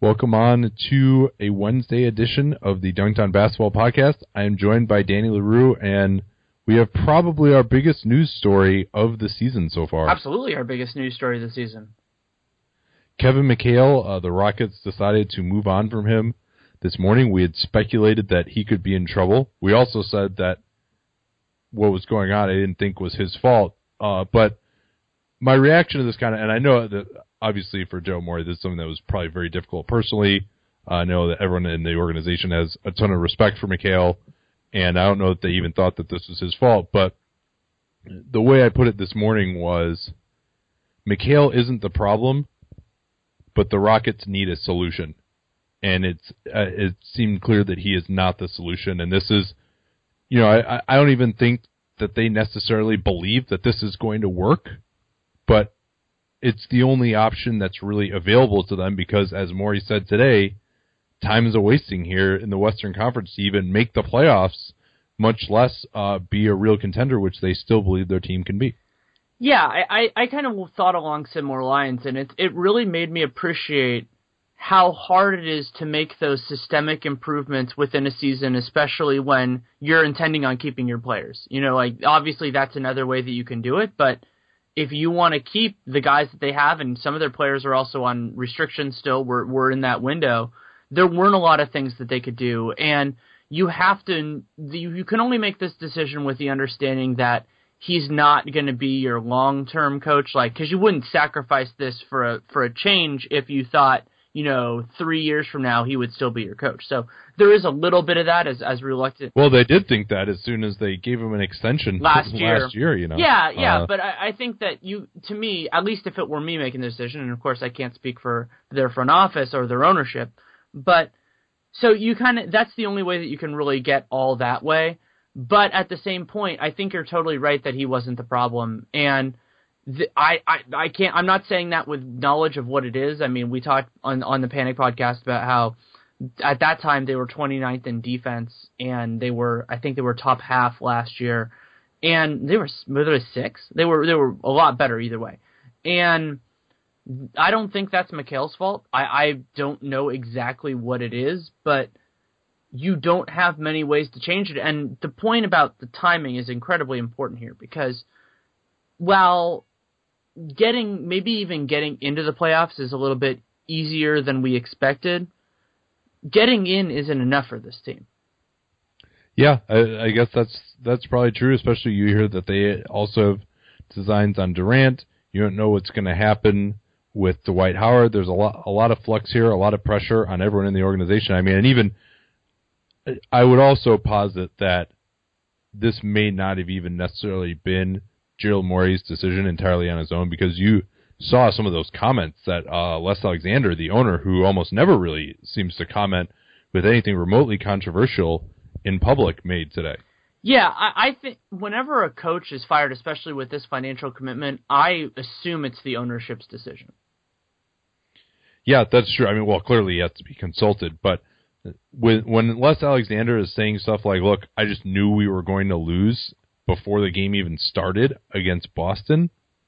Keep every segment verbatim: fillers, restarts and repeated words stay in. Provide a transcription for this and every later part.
Welcome on to a Wednesday edition of the Dunked On Basketball Podcast. I am joined by Danny Leroux, and we have probably our biggest news story of the season so far. Absolutely our biggest news story of the season. Kevin McHale, uh, the Rockets decided to move on from him this morning. We had speculated that he could be in trouble. We also said that what was going on I didn't think was his fault. Uh, but my reaction to this kind of, and I know that obviously for Joe Morey, this is something that was probably very difficult personally. Uh, I know that everyone in the organization has a ton of respect for McHale, and I don't know that they even thought that this was his fault. But the way I put it this morning was McHale isn't the problem, but the Rockets need a solution. And it's uh, it seemed clear that he is not the solution. And this is, you know, I, I don't even think that they necessarily believe that this is going to work, but it's the only option that's really available to them because, as Morey said today, time is a wasting here in the Western Conference to even make the playoffs, much less uh, be a real contender, which they still believe their team can be. Yeah, I, I, I kind of thought along similar lines, and it it really made me appreciate how hard it is to make those systemic improvements within a season, especially when you're intending on keeping your players. You know, like, obviously that's another way that you can do it, but if you want to keep the guys that they have, and some of their players are also on restrictions still, we're, we're in that window, there weren't a lot of things that they could do. And you have to, you can only make this decision with the understanding that he's not going to be your long-term coach, like, because you wouldn't sacrifice this for a, for a change if you thought, you know, three years from now he would still be your coach. So there is a little bit of that as as reluctant. Well, they did think that as soon as they gave him an extension last year. Last year, you know. Yeah, yeah, uh, but I, I think that you, to me, at least if it were me making the decision, and of course I can't speak for their front office or their ownership, but so you kind of, that's the only way that you can really get all that way. But at the same point, I think you're totally right that he wasn't the problem, and The, I, I, I can't, I'm not saying that with knowledge of what it is. I mean, we talked on, on the Panic podcast about how at that time they were twenty-ninth in defense, and they were, I think they were top half last year, and they were, were they six? They were, they were a lot better either way. And I don't think that's McHale's fault. I, I don't know exactly what it is, but you don't have many ways to change it. And the point about the timing is incredibly important here because while getting, maybe even getting into the playoffs is a little bit easier than we expected, getting in isn't enough for this team. Yeah, I, I guess that's that's probably true, especially you hear that they also have designs on Durant. You don't know what's going to happen with Dwight Howard. There's a lot, a lot of flux here, a lot of pressure on everyone in the organization. I mean, and even I would also posit that this may not have even necessarily been Gerald Morey's decision entirely on his own, because you saw some of those comments that uh, Les Alexander, the owner, who almost never really seems to comment with anything remotely controversial in public, made today. Yeah, I, I think whenever a coach is fired, especially with this financial commitment, I assume it's the ownership's decision. Yeah, that's true. I mean, well, clearly he has to be consulted, but when, when Les Alexander is saying stuff like, look, I just knew we were going to lose before the game even started against Boston,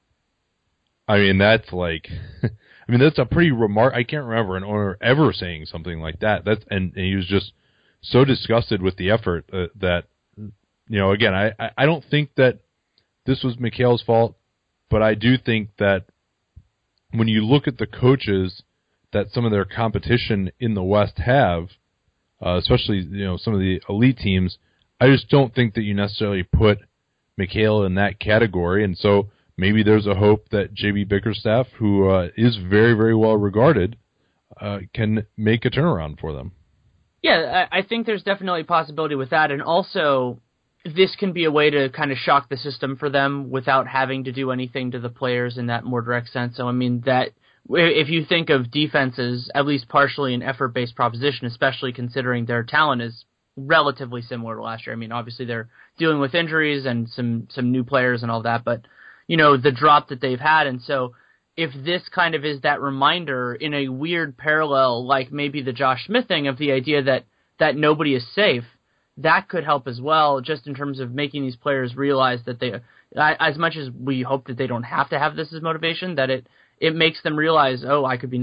I mean, that's like, I mean, that's a pretty remark. I can't remember an owner ever saying something like that. That's and, and he was just so disgusted with the effort uh, that, you know, again, I, I don't think that this was McHale's fault, but I do think that when you look at the coaches that some of their competition in the West have, uh, especially, you know, some of the elite teams, I just don't think that you necessarily put McHale in that category, and so maybe there's a hope that J B Bickerstaff, who uh, is very, very well regarded, uh, can make a turnaround for them. Yeah, I think there's definitely a possibility with that, and also this can be a way to kind of shock the system for them without having to do anything to the players in that more direct sense. So, I mean, that if you think of defenses, at least partially an effort-based proposition, especially considering their talent is relatively similar to last year. I mean, obviously they're dealing with injuries and some, some new players and all that, but, you know, the drop that they've had. And so if this kind of is that reminder in a weird parallel, like maybe the Josh Smith thing of the idea that, that nobody is safe, that could help as well, just in terms of making these players realize that they, as much as we hope that they don't have to have this as motivation, that it, it makes them realize, oh, I could be next.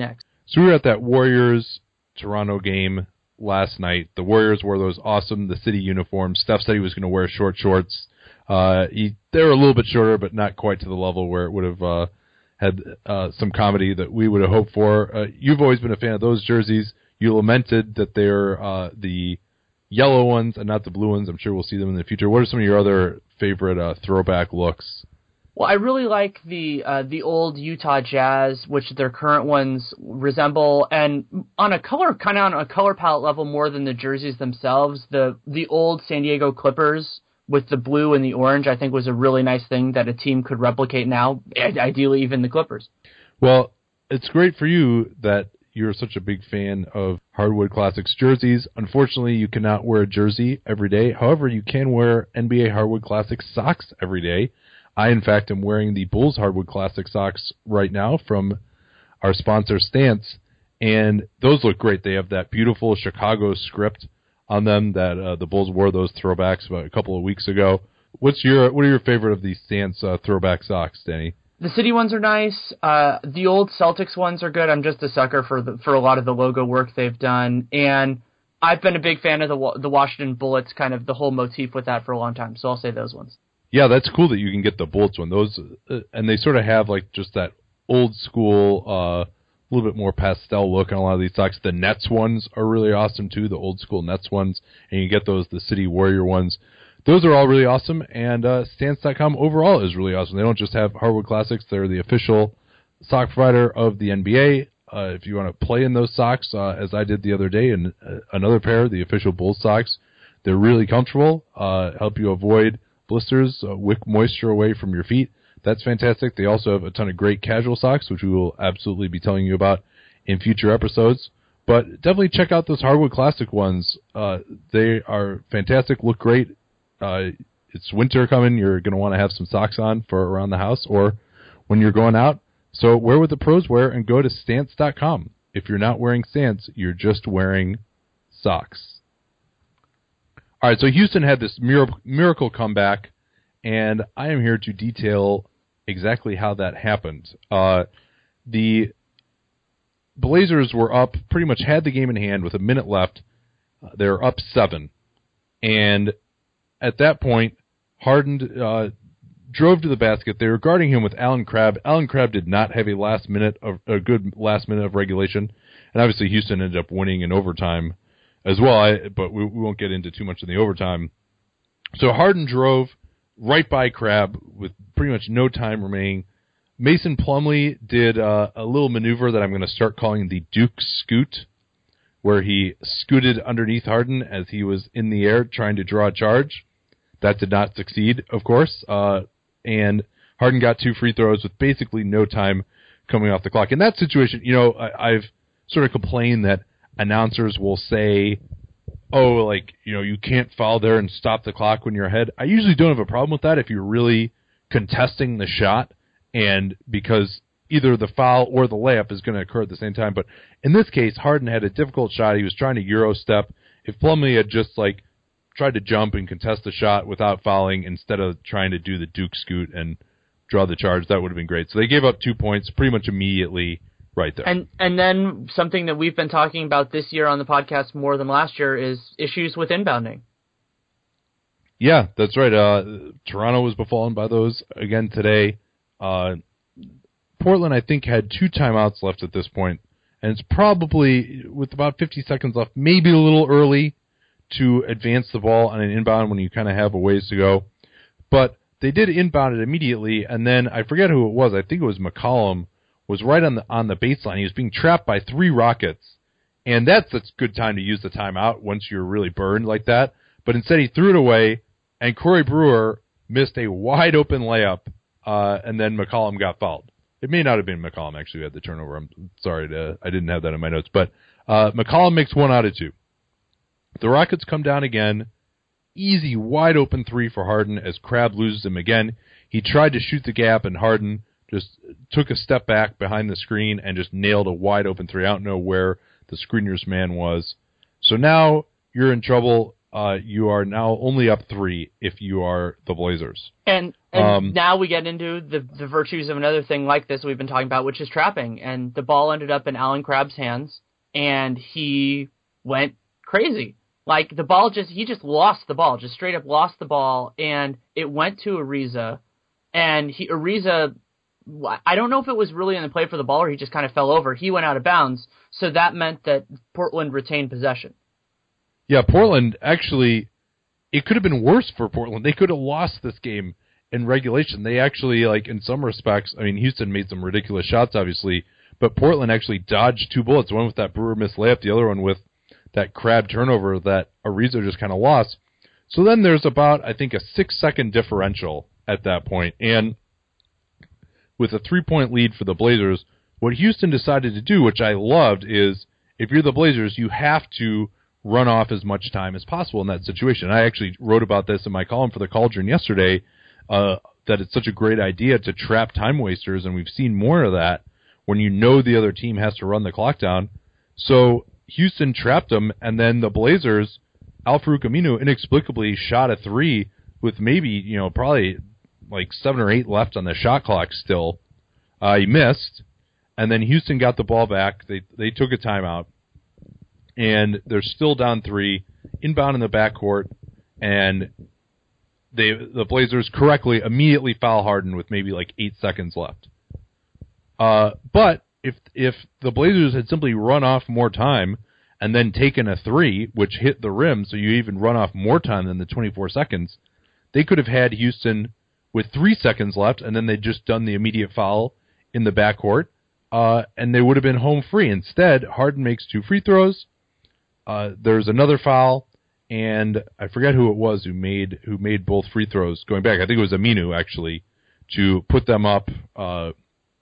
So we were at that Warriors-Toronto game last night. The Warriors wore those awesome The City uniforms. Steph said he was going to wear short shorts. Uh, he, they were a little bit shorter, but not quite to the level where it would have uh, had uh, some comedy that we would have hoped for. Uh, you've always been a fan of those jerseys. You lamented that they're uh, the yellow ones and not the blue ones. I'm sure we'll see them in the future. What are some of your other favorite uh, throwback looks? Well, I really like the uh, the old Utah Jazz, which their current ones resemble, and on a color kind of on a color palette level more than the jerseys themselves. The the old San Diego Clippers with the blue and the orange, I think, was a really nice thing that a team could replicate now. Ideally, even the Clippers. Well, it's great for you that you're such a big fan of Hardwood Classics jerseys. Unfortunately, you cannot wear a jersey every day. However, you can wear N B A Hardwood Classics socks every day. I, in fact, am wearing the Bulls Hardwood Classic socks right now from our sponsor, Stance, and those look great. They have that beautiful Chicago script on them that uh, the Bulls wore those throwbacks about a couple of weeks ago. What's your What are your favorite of these Stance uh, throwback socks, Danny? The City ones are nice. Uh, the old Celtics ones are good. I'm just a sucker for the, for a lot of the logo work they've done, and I've been a big fan of the the Washington Bullets, kind of the whole motif with that for a long time. So I'll say those ones. Yeah, that's cool that you can get the Bullets one. Those uh, and they sort of have like just that old school, a uh, little bit more pastel look on a lot of these socks. The Nets ones are really awesome too, the old school Nets ones, and you get those the City Warrior ones. Those are all really awesome, and uh, Stance dot com overall is really awesome. They don't just have Hardwood Classics; they're the official sock provider of the N B A. Uh, if you want to play in those socks, uh, as I did the other day, and uh, another pair, the official Bulls socks, they're really comfortable. Uh, help you avoid blisters, uh, wick moisture away from your feet. That's fantastic. They also have a ton of great casual socks, which we will absolutely be telling you about in future episodes. But definitely check out those Hardwood Classic ones. Uh, they are fantastic, look great. Uh, it's winter coming. You're going to want to have some socks on for around the house or when you're going out. So wear what the pros wear and go to Stance dot com. If you're not wearing Stance, you're just wearing socks. All right, so Houston had this miracle, miracle comeback, and I am here to detail exactly how that happened. Uh, the Blazers were up, pretty much had the game in hand with a minute left. Uh, they were up seven. And at that point, Harden uh, drove to the basket. They were guarding him with Allen Crabbe. Allen Crabbe did not have a last minute of a good last minute of regulation, and obviously Houston ended up winning in overtime as well, I, but we, we won't get into too much in the overtime. So Harden drove right by Crabbe with pretty much no time remaining. Mason Plumlee did uh, a little maneuver that I'm going to start calling the Duke Scoot, where he scooted underneath Harden as he was in the air trying to draw a charge. That did not succeed, of course, uh, and Harden got two free throws with basically no time coming off the clock. In that situation, you know, I, I've sort of complained that announcers will say, oh, like, you know, you can't foul there and stop the clock when you're ahead. I usually don't have a problem with that if you're really contesting the shot, and because either the foul or the layup is going to occur at the same time. But in this case, Harden had a difficult shot. He was trying to Euro step. If Plumlee had just, like, tried to jump and contest the shot without fouling instead of trying to do the Duke Scoot and draw the charge, that would have been great. So they gave up two points pretty much immediately. Right there. And and then something that we've been talking about this year on the podcast more than last year is issues with inbounding. Yeah, that's right. Uh, Toronto was befallen by those again today. Uh, Portland, I think, had two timeouts left at this point, and it's probably, with about fifty seconds left, maybe a little early to advance the ball on an inbound when you kind of have a ways to go. But they did inbound it immediately, and then I forget who it was. I think it was McCollum. Was right on the on the baseline. He was being trapped by three Rockets, and that's a good time to use the timeout once you're really burned like that. But instead, he threw it away, and Corey Brewer missed a wide open layup, uh, and then McCollum got fouled. It may not have been McCollum actually who had the turnover. I'm sorry to I didn't have that in my notes, but uh, McCollum makes one out of two. The Rockets come down again. Easy wide open three for Harden as Crabbe loses him again. He tried to shoot the gap, and Harden just took a step back behind the screen and just nailed a wide open three. I don't know where the screener's man was. So now you're in trouble. uh, you are now only up three if you are the Blazers. And, and um, now we get into the, the virtues of another thing like this we've been talking about, which is trapping. And the ball ended up in Allen Crabbe's hands, and he went crazy. Like, the ball just, he just lost the ball, just straight up lost the ball, and it went to Ariza, and he, Ariza, I don't know if it was really in the play for the ball or he just kind of fell over. He went out of bounds, so that meant that Portland retained possession. Yeah, Portland, actually, it could have been worse for Portland. They could have lost this game in regulation. They actually, like, in some respects, I mean, Houston made some ridiculous shots, obviously, but Portland actually dodged two bullets, one with that Brewer missed layup, the other one with that Crabbe turnover that Ariza just kind of lost. So then there's about, I think, a six-second differential at that point. And with a three-point lead for the Blazers, what Houston decided to do, which I loved, is if you're the Blazers, you have to run off as much time as possible in that situation. I actually wrote about this in my column for the Cauldron yesterday, uh, that it's such a great idea to trap time wasters, and we've seen more of that when you know the other team has to run the clock down. So Houston trapped them, and then the Blazers, Al-Farouq Aminu inexplicably shot a three with maybe, you know, probably like seven or eight left on the shot clock still. Uh, he missed, and then Houston got the ball back. They they took a timeout, and they're still down three, inbound in the backcourt, and they the Blazers correctly immediately foul Harden with maybe like eight seconds left. Uh, but if if the Blazers had simply run off more time and then taken a three, which hit the rim, so you even run off more time than the twenty-four seconds, they could have had Houston with three seconds left, and then they'd just done the immediate foul in the backcourt, uh, and they would have been home free. Instead, Harden makes two free throws. Uh, there's another foul, and I forget who it was who made who made both free throws going back. I think it was Aminu, actually, to put them up. Uh,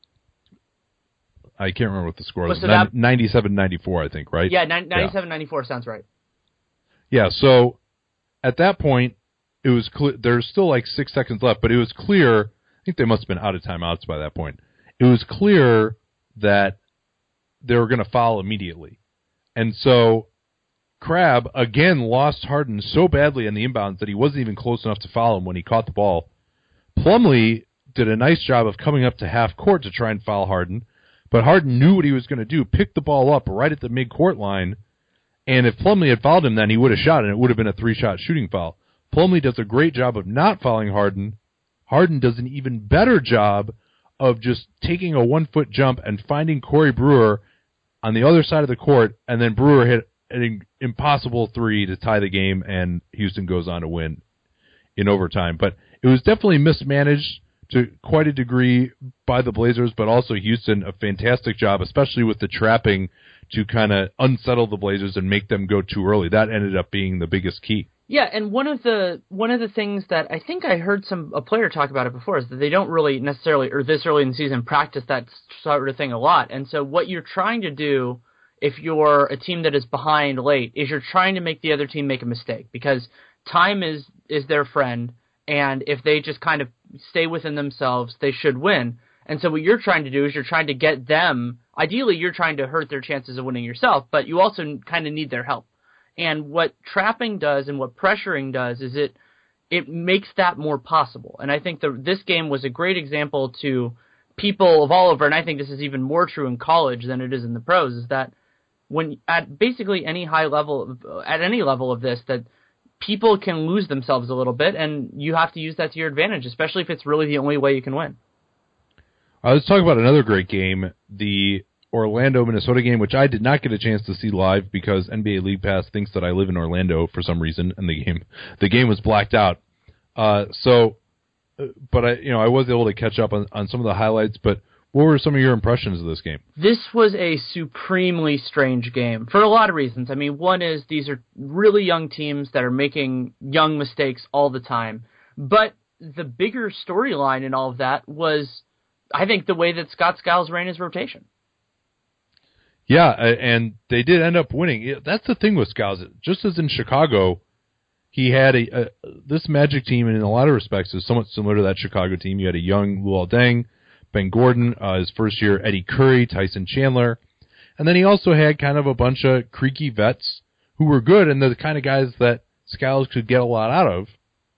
I can't remember what the score was. So that, ninety-seven ninety-four, I think, right? Yeah, ninety-seven ninety-four sounds right. Yeah, so at that point, it was clear. There's still like six seconds left, but it was clear. I think they must have been out of timeouts by that point. It was clear that they were going to foul immediately. And so Crabbe, again, lost Harden so badly in the inbounds that he wasn't even close enough to foul him when he caught the ball. Plumlee did a nice job of coming up to half court to try and foul Harden, but Harden knew what he was going to do, picked the ball up right at the mid-court line, and if Plumlee had fouled him, then he would have shot, and it would have been a three-shot shooting foul. Plumlee does a great job of not fouling Harden. Harden does an even better job of just taking a one-foot jump and finding Corey Brewer on the other side of the court, and then Brewer hit an impossible three to tie the game, and Houston goes on to win in overtime. But it was definitely mismanaged to quite a degree by the Blazers, but also Houston, a fantastic job, especially with the trapping to kind of unsettle the Blazers and make them go too early. That ended up being the biggest key. Yeah, and one of the one of the things that I think I heard some a player talk about it before is that they don't really necessarily, or this early in the season, practice that sort of thing a lot. And so what you're trying to do, if you're a team that is behind late, is you're trying to make the other team make a mistake, because time is is their friend, and if they just kind of stay within themselves, they should win. And so what you're trying to do is you're trying to get them, ideally you're trying to hurt their chances of winning yourself, but you also kind of need their help. And what trapping does and what pressuring does is it it makes that more possible. And I think the, this game was a great example to people of all over, and I think this is even more true in college than it is in the pros, is that when at basically any high level, at any level of this, that people can lose themselves a little bit, and you have to use that to your advantage, especially if it's really the only way you can win. Uh, let's talk about another great game, the Orlando-Minnesota game, which I did not get a chance to see live because N B A League Pass thinks that I live in Orlando for some reason, and the game the game was blacked out. Uh, so, but I you know I was able to catch up on, on some of the highlights. But what were some of your impressions of this game? This was a supremely strange game for a lot of reasons. I mean, one is these are really young teams that are making young mistakes all the time. But the bigger storyline in all of that was, I think, the way that Scott Skiles ran his rotation. Yeah, and they did end up winning. That's the thing with Skiles. Just as in Chicago, he had a, a this Magic team, in a lot of respects, is somewhat similar to that Chicago team. You had a young Luol Deng, Ben Gordon, uh, his first year, Eddie Curry, Tyson Chandler, and then he also had kind of a bunch of creaky vets who were good and the kind of guys that Skiles could get a lot out of.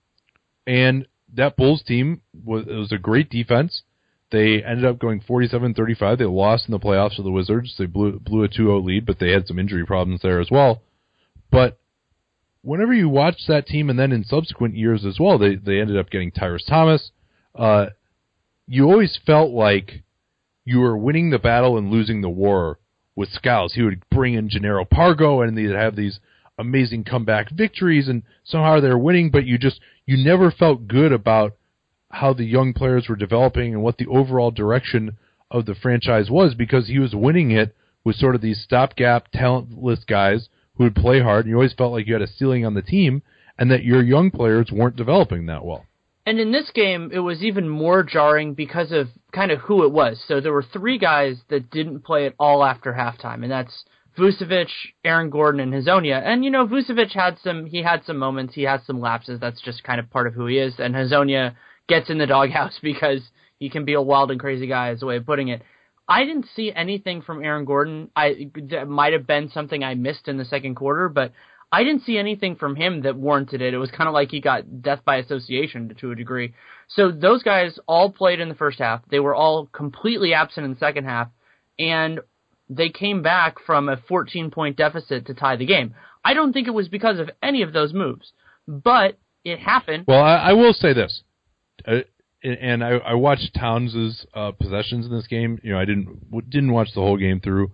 And that Bulls team was, it was a great defense. They ended up going forty-seven thirty-five. They lost in the playoffs to the Wizards. They blew, blew a two oh lead, but they had some injury problems there as well. But whenever you watch that team, and then in subsequent years as well, they, they ended up getting Tyrese Thomas. Uh, you always felt like you were winning the battle and losing the war with Skiles. He would bring in Gennaro Pargo, and they'd have these amazing comeback victories, and somehow they're winning, but you just, you never felt good about how the young players were developing and what the overall direction of the franchise was, because he was winning it with sort of these stopgap, talentless guys who would play hard, and you always felt like you had a ceiling on the team, and that your young players weren't developing that well. And in this game, it was even more jarring because of kind of who it was. So there were three guys that didn't play at all after halftime, and that's Vucevic, Aaron Gordon, and Hezonja. And, you know, Vucevic had some, he had some moments, he had some lapses. That's just kind of part of who he is. And Hezonja gets in the doghouse because he can be a wild and crazy guy, is the way of putting it. I didn't see anything from Aaron Gordon. I, that might have been something I missed in the second quarter, but I didn't see anything from him that warranted it. It was kind of like he got death by association to, to a degree. So those guys all played in the first half. They were all completely absent in the second half, and they came back from a fourteen-point deficit to tie the game. I don't think it was because of any of those moves, but it happened. Well, I, I will say this. Uh, and I, I watched Towns' uh, possessions in this game. You know, I didn't didn't watch the whole game through.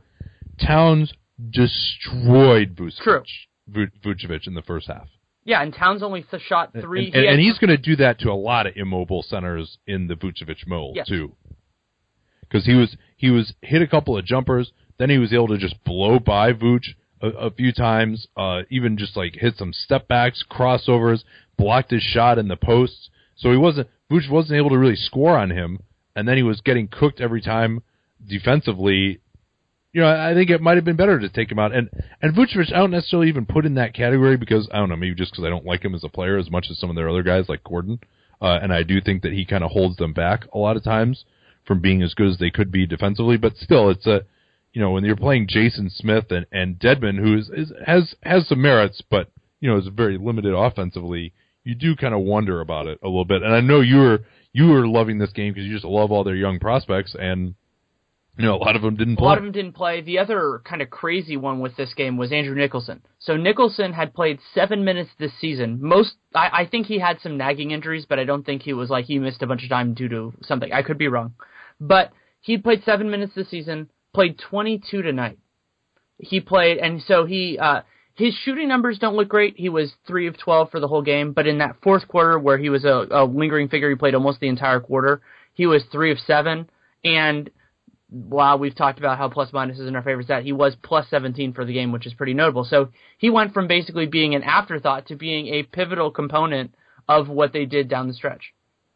Towns destroyed Vucevic, Vucevic in the first half. Yeah, and Towns only th- shot three. And, and, he and he's going to do that to a lot of immobile centers in the Vucevic mold, yes. too. Because he was he was hit a couple of jumpers, then he was able to just blow by Vuce a, a few times, uh, even just like hit some step backs, crossovers, blocked his shot in the posts. So he wasn't Vuce wasn't able to really score on him, and then he was getting cooked every time defensively. You know, I think it might have been better to take him out. And and Vucevic, I don't necessarily even put in that category because, I don't know, maybe just because I don't like him as a player as much as some of their other guys like Gordon. Uh, and I do think that he kind of holds them back a lot of times from being as good as they could be defensively. But still, it's a, you know, when you're playing Jason Smith and, and Dedmon, who is, is has has some merits, but, you know, is very limited offensively, you do kind of wonder about it a little bit. And I know you were you were loving this game because you just love all their young prospects, and you know a lot of them didn't play. A lot of them didn't play. The other kind of crazy one with this game was Andrew Nicholson. So Nicholson had played seven minutes this season. Most, I, I think he had some nagging injuries, but I don't think he was like he missed a bunch of time due to something. I could be wrong, but he played seven minutes this season. Played twenty-two tonight. He played, and so he. Uh, His shooting numbers don't look great. He was three of twelve for the whole game, but in that fourth quarter where he was a, a lingering figure, he played almost the entire quarter, he was three of seven, and while we've talked about how plus-minus isn't our favorite stat, he was plus seventeen for the game, which is pretty notable. So he went from basically being an afterthought to being a pivotal component of what they did down the stretch.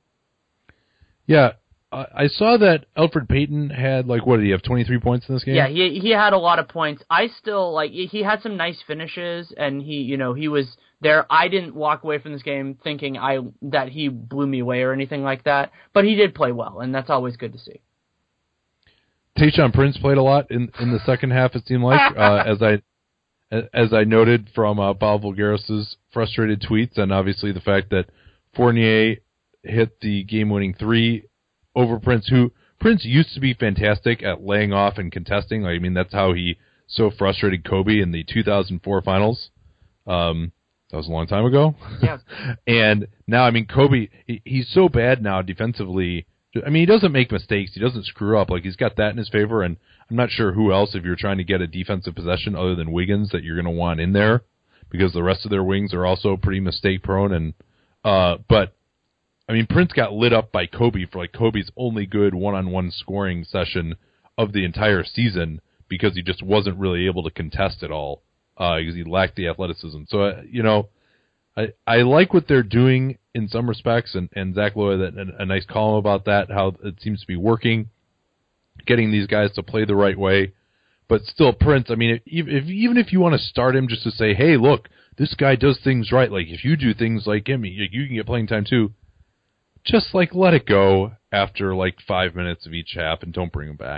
Yeah. I saw that Elfrid Payton had, like, what did he have, twenty-three points in this game? Yeah, he he had a lot of points. I still, like, he had some nice finishes, and he, you know, he was there. I didn't walk away from this game thinking I that he blew me away or anything like that, but he did play well, and that's always good to see. Tayshaun Prince played a lot in, in the second half, it seemed like, uh, as I as I noted from uh, Bob Voulgaris' frustrated tweets, and obviously the fact that Fournier hit the game-winning three over Prince, who Prince used to be fantastic at laying off and contesting. Like, I mean, that's how he so frustrated Kobe in the two thousand four finals. Um, that was a long time ago. Yeah. And now, I mean, Kobe, he, he's so bad now defensively. I mean, he doesn't make mistakes. He doesn't screw up. Like, he's got that in his favor, and I'm not sure who else, if you're trying to get a defensive possession other than Wiggins, that you're going to want in there, because the rest of their wings are also pretty mistake-prone. And uh, but I mean, Prince got lit up by Kobe for like Kobe's only good one-on-one scoring session of the entire season, because he just wasn't really able to contest it all uh, because he lacked the athleticism. So, uh, you know, I I like what they're doing in some respects, and, and Zach Lowe had a, a nice column about that, how it seems to be working, getting these guys to play the right way. But still, Prince, I mean, if, if, even if you want to start him just to say, hey, look, this guy does things right, like if you do things like him, you, you can get playing time too. Just, like, let it go after, like, five minutes of each half and don't bring him back.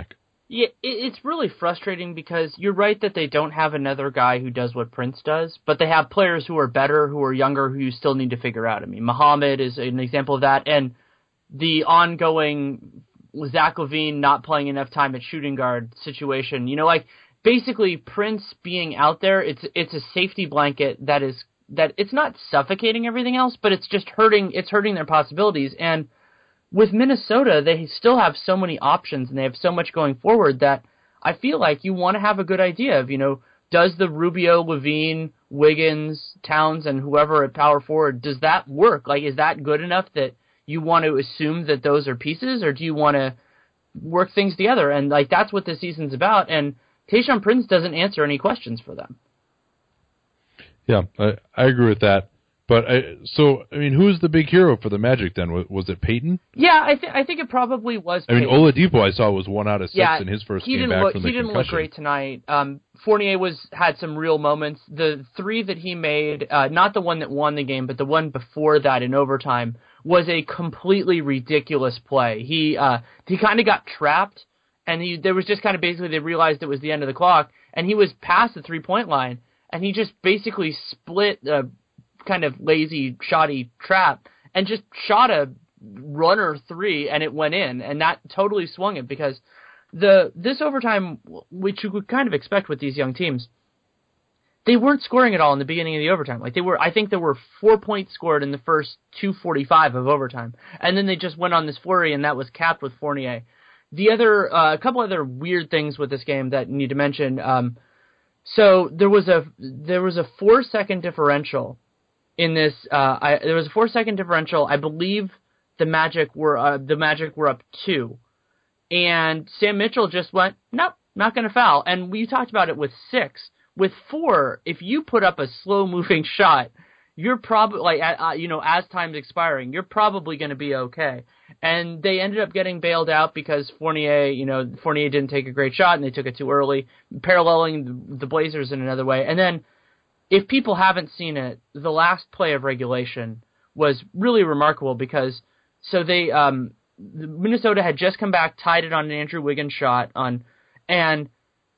Yeah, it, it's really frustrating because you're right that they don't have another guy who does what Prince does, but they have players who are better, who are younger, who you still need to figure out. I mean, Muhammad is an example of that, and the ongoing Zach LaVine not playing enough time at shooting guard situation. You know, like, basically Prince being out there, it's it's a safety blanket that is, that it's not suffocating everything else, but it's just hurting, it's hurting their possibilities, and with Minnesota, they still have so many options and they have so much going forward that I feel like you want to have a good idea of, you know, does the Rubio, LaVine, Wiggins, Towns, and whoever at power forward, does that work? Like, is that good enough that you want to assume that those are pieces, or do you want to work things together? And, like, that's what this season's about, and Tayshaun Prince doesn't answer any questions for them. Yeah, I, I agree with that. But I, so, I mean, who was the big hero for the Magic then? Was, was it Peyton? Yeah, I, th- I think it probably was I Peyton. mean, Oladipo I saw was one out of six yeah, in his first he game didn't back look, from the He didn't concussion. look great tonight. Um, Fournier was had some real moments. The three that he made, uh, not the one that won the game, but the one before that in overtime, was a completely ridiculous play. He uh, he kind of got trapped, and he there was just kind of basically they realized it was the end of the clock, and he was past the three-point line, and he just basically split a kind of lazy, shoddy trap and just shot a runner three, and it went in, and that totally swung it because the this overtime, which you would kind of expect with these young teams, they weren't scoring at all in the beginning of the overtime. Like they were, I think there were four points scored in the first two forty-five of overtime, and then they just went on this flurry, and that was capped with Fournier. The other, uh, a couple other weird things with this game that you need to mention. Um, so there was a there was a four second differential in this. Uh, I, there was a four second differential. I believe the Magic were uh, the Magic were up two, and Sam Mitchell just went, nope, not going to foul. And we talked about it with six. With four, if you put up a slow-moving shot, you're probably, like, uh, you know, as time's expiring, you're probably going to be okay. And they ended up getting bailed out because Fournier, you know, Fournier didn't take a great shot and they took it too early, paralleling the Blazers in another way. And then, if people haven't seen it, the last play of regulation was really remarkable because, so they, um, Minnesota had just come back, tied it on an Andrew Wiggins shot on, and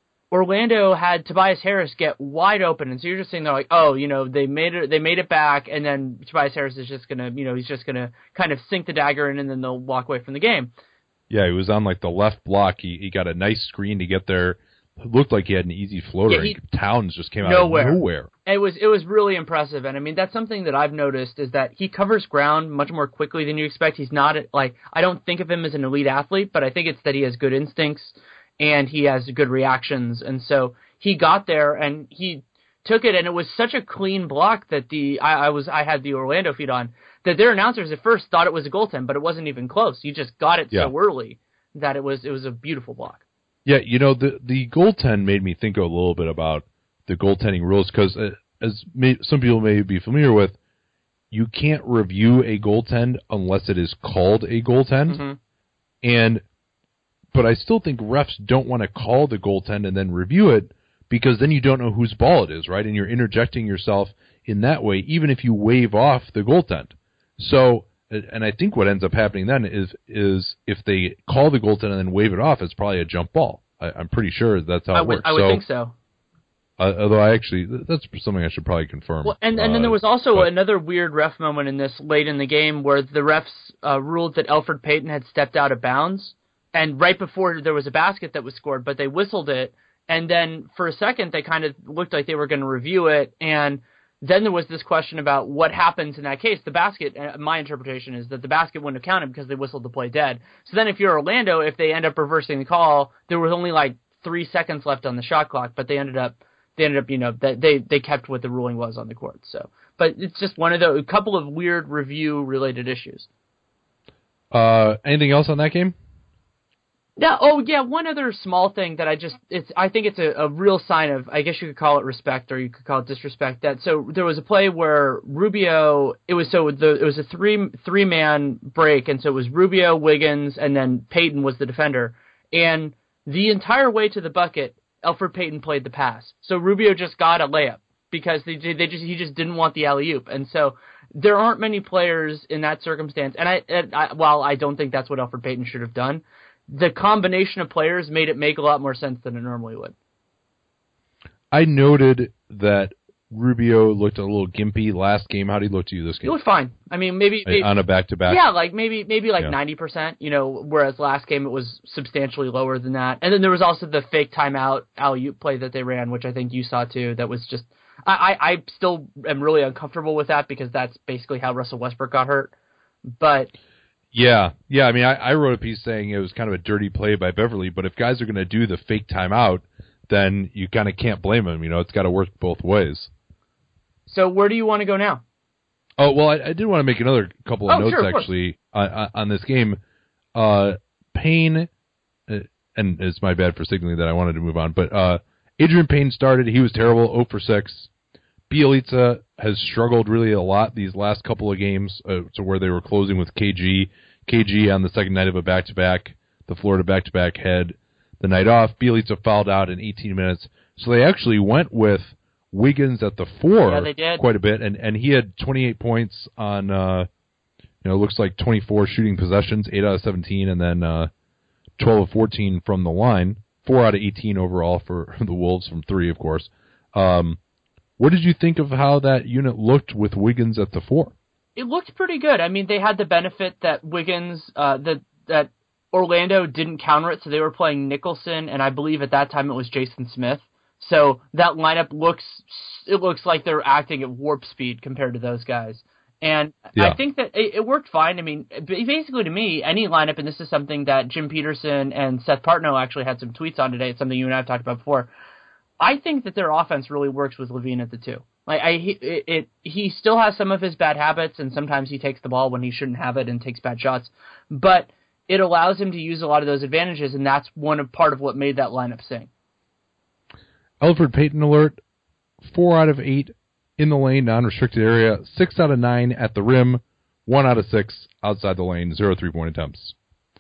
Orlando had Tobias Harris get wide open, and so you're just saying they're like, oh, you know, they made it, they made it back, and then Tobias Harris is just gonna, you know, he's just gonna kind of sink the dagger in, and then they'll walk away from the game. Yeah, he was on like the left block. He he got a nice screen to get there. It looked like he had an easy floater. Yeah, he, and Towns just came out nowhere. of nowhere. It was it was really impressive, and I mean that's something that I've noticed is that he covers ground much more quickly than you expect. He's not like I don't think of him as an elite athlete, but I think it's that he has good instincts. And he has good reactions, and so he got there and he took it, and it was such a clean block that the I, I was I had the Orlando feed on that their announcers at first thought it was a goaltend, but it wasn't even close. You just got it yeah. so early that it was it was a beautiful block. Yeah, you know the the goaltend made me think a little bit about the goaltending rules because uh, as may, some people may be familiar with, you can't review a goaltend unless it is called a goaltend, mm-hmm. and. But I still think refs don't want to call the goaltend and then review it because then you don't know whose ball it is, right? And you're interjecting yourself in that way, even if you wave off the goaltend. So, and I think what ends up happening then is is if they call the goaltend and then wave it off, it's probably a jump ball. I, I'm pretty sure that's how I it would, works. I would so, think so. Uh, although I actually, that's something I should probably confirm. Well, and, and then there was also uh, but, another weird ref moment in this late in the game where the refs uh, ruled that Elfrid Payton had stepped out of bounds. And right before there was a basket that was scored, but they whistled it. And then for a second, they kind of looked like they were going to review it. And then there was this question about what happens in that case. The basket, my interpretation is that the basket wouldn't have counted because they whistled the play dead. So then if you're Orlando, if they end up reversing the call, there was only like three seconds left on the shot clock, but they ended up, they ended up, you know, they they kept what the ruling was on the court. So, but it's just one of the, a couple of weird review related issues. Uh, anything else on that game? Yeah. Oh, yeah. One other small thing that I just, it's, I think it's a, a real sign of, I guess you could call it respect or you could call it disrespect. That so there was a play where Rubio, it was so the it was a three three man break, and so it was Rubio, Wiggins, and then Payton was the defender, and the entire way to the bucket, Elfrid Payton played the pass. So Rubio just got a layup because they they just he just didn't want the alley oop, and so. There aren't many players in that circumstance, and I, and I while I don't think that's what Elfrid Payton should have done. the combination of players made it make a lot more sense than it normally would. I noted that Rubio looked a little gimpy last game. How did he look to you this game? He looked fine. I mean, maybe, maybe on a back-to-back. Yeah, like maybe maybe like yeah. ninety percent. You know, whereas last game it was substantially lower than that. And then there was also the fake timeout alley-oop play that they ran, which I think you saw too. That was just I, I, I still am really uncomfortable with that because that's basically how Russell Westbrook got hurt. But yeah, yeah. I mean, I, I wrote a piece saying it was kind of a dirty play by Beverly. But if guys are going to do the fake timeout, then you kind of can't blame them. You know, it's got to work both ways. So where do you want to go now? Oh, well, I, I did want to make another couple of oh, notes, sure, of actually, on, on this game. Uh, Payne, uh, and it's my bad for signaling that I wanted to move on, but uh, Adrian Payne started. He was terrible, zero for six. Bjelica has struggled really a lot these last couple of games uh, to where they were closing with K G. K G on the second night of a back-to-back, the Florida back-to-back head the night off. Bjelica fouled out in eighteen minutes. So they actually went with Wiggins at the four yeah, they did. quite a bit, and, and he had twenty-eight points on, uh, you know, it looks like twenty-four shooting possessions, eight out of seventeen, and then uh, twelve of fourteen from the line, four out of eighteen overall for the Wolves from three, of course. Um, what did you think of how that unit looked with Wiggins at the four? It looked pretty good. I mean, they had the benefit that Wiggins, uh, that that Orlando didn't counter it, so they were playing Nicholson, and I believe at that time it was Jason Smith. So that lineup looks it looks like they're acting at warp speed compared to those guys. And yeah. I think that it, it worked fine. I mean, basically to me, any lineup, and this is something that Jim Peterson and Seth Partnow actually had some tweets on today. It's something you and I have talked about before. I think that their offense really works with Levine at the two. Like I, he, it, it, he still has some of his bad habits, and sometimes he takes the ball when he shouldn't have it and takes bad shots. But it allows him to use a lot of those advantages, and that's one of part of what made that lineup sing. Elfrid Payton alert, four out of eight in the lane, non-restricted area, six out of nine at the rim, one out of six outside the lane, zero three-point attempts.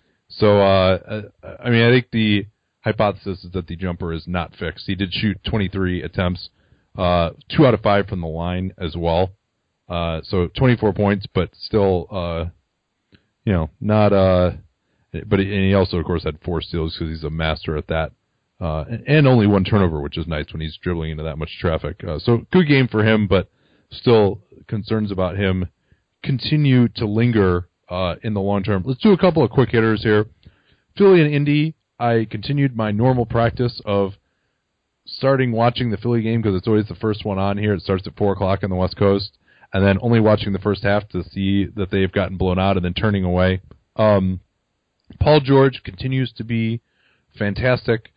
So, uh, I mean, I think the hypothesis is that the jumper is not fixed. He did shoot twenty-three attempts, uh, two out of five from the line as well. Uh, so twenty-four points, but still, uh, you know, not, uh, but and he also, of course, had four steals because he's a master at that. Uh, and only one turnover, which is nice when he's dribbling into that much traffic. Uh, so good game for him, but still concerns about him continue to linger uh, in the long term. Let's do a couple of quick hitters here. Philly and Indy, I continued my normal practice of starting watching the Philly game because it's always the first one on here. It starts at four o'clock on the West Coast, and then only watching the first half to see that they've gotten blown out and then turning away. Um, Paul George continues to be fantastic.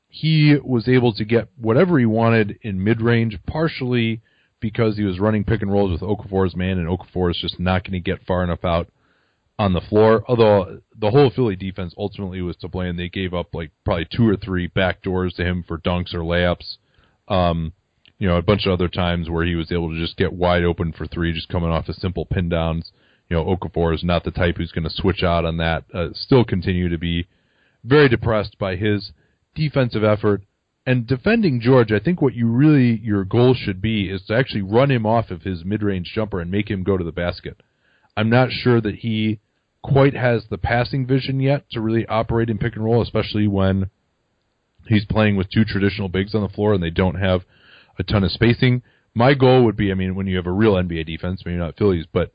He was able to get whatever he wanted in mid-range, partially because he was running pick and rolls with Okafor's man, and Okafor is just not going to get far enough out on the floor. Although the whole Philly defense ultimately was to blame. They gave up like probably two or three back doors to him for dunks or layups. Um, you know, a bunch of other times where he was able to just get wide open for three, just coming off of simple pin downs. You know, Okafor is not the type who's going to switch out on that. Uh, still continue to be very depressed by his defensive effort. And defending George, I think what you really, your goal should be is to actually run him off of his mid-range jumper and make him go to the basket. I'm not sure that he quite has the passing vision yet to really operate in pick and roll, especially when he's playing with two traditional bigs on the floor and they don't have a ton of spacing. My goal would be, I mean, when you have a real N B A defense, maybe not Phillies, but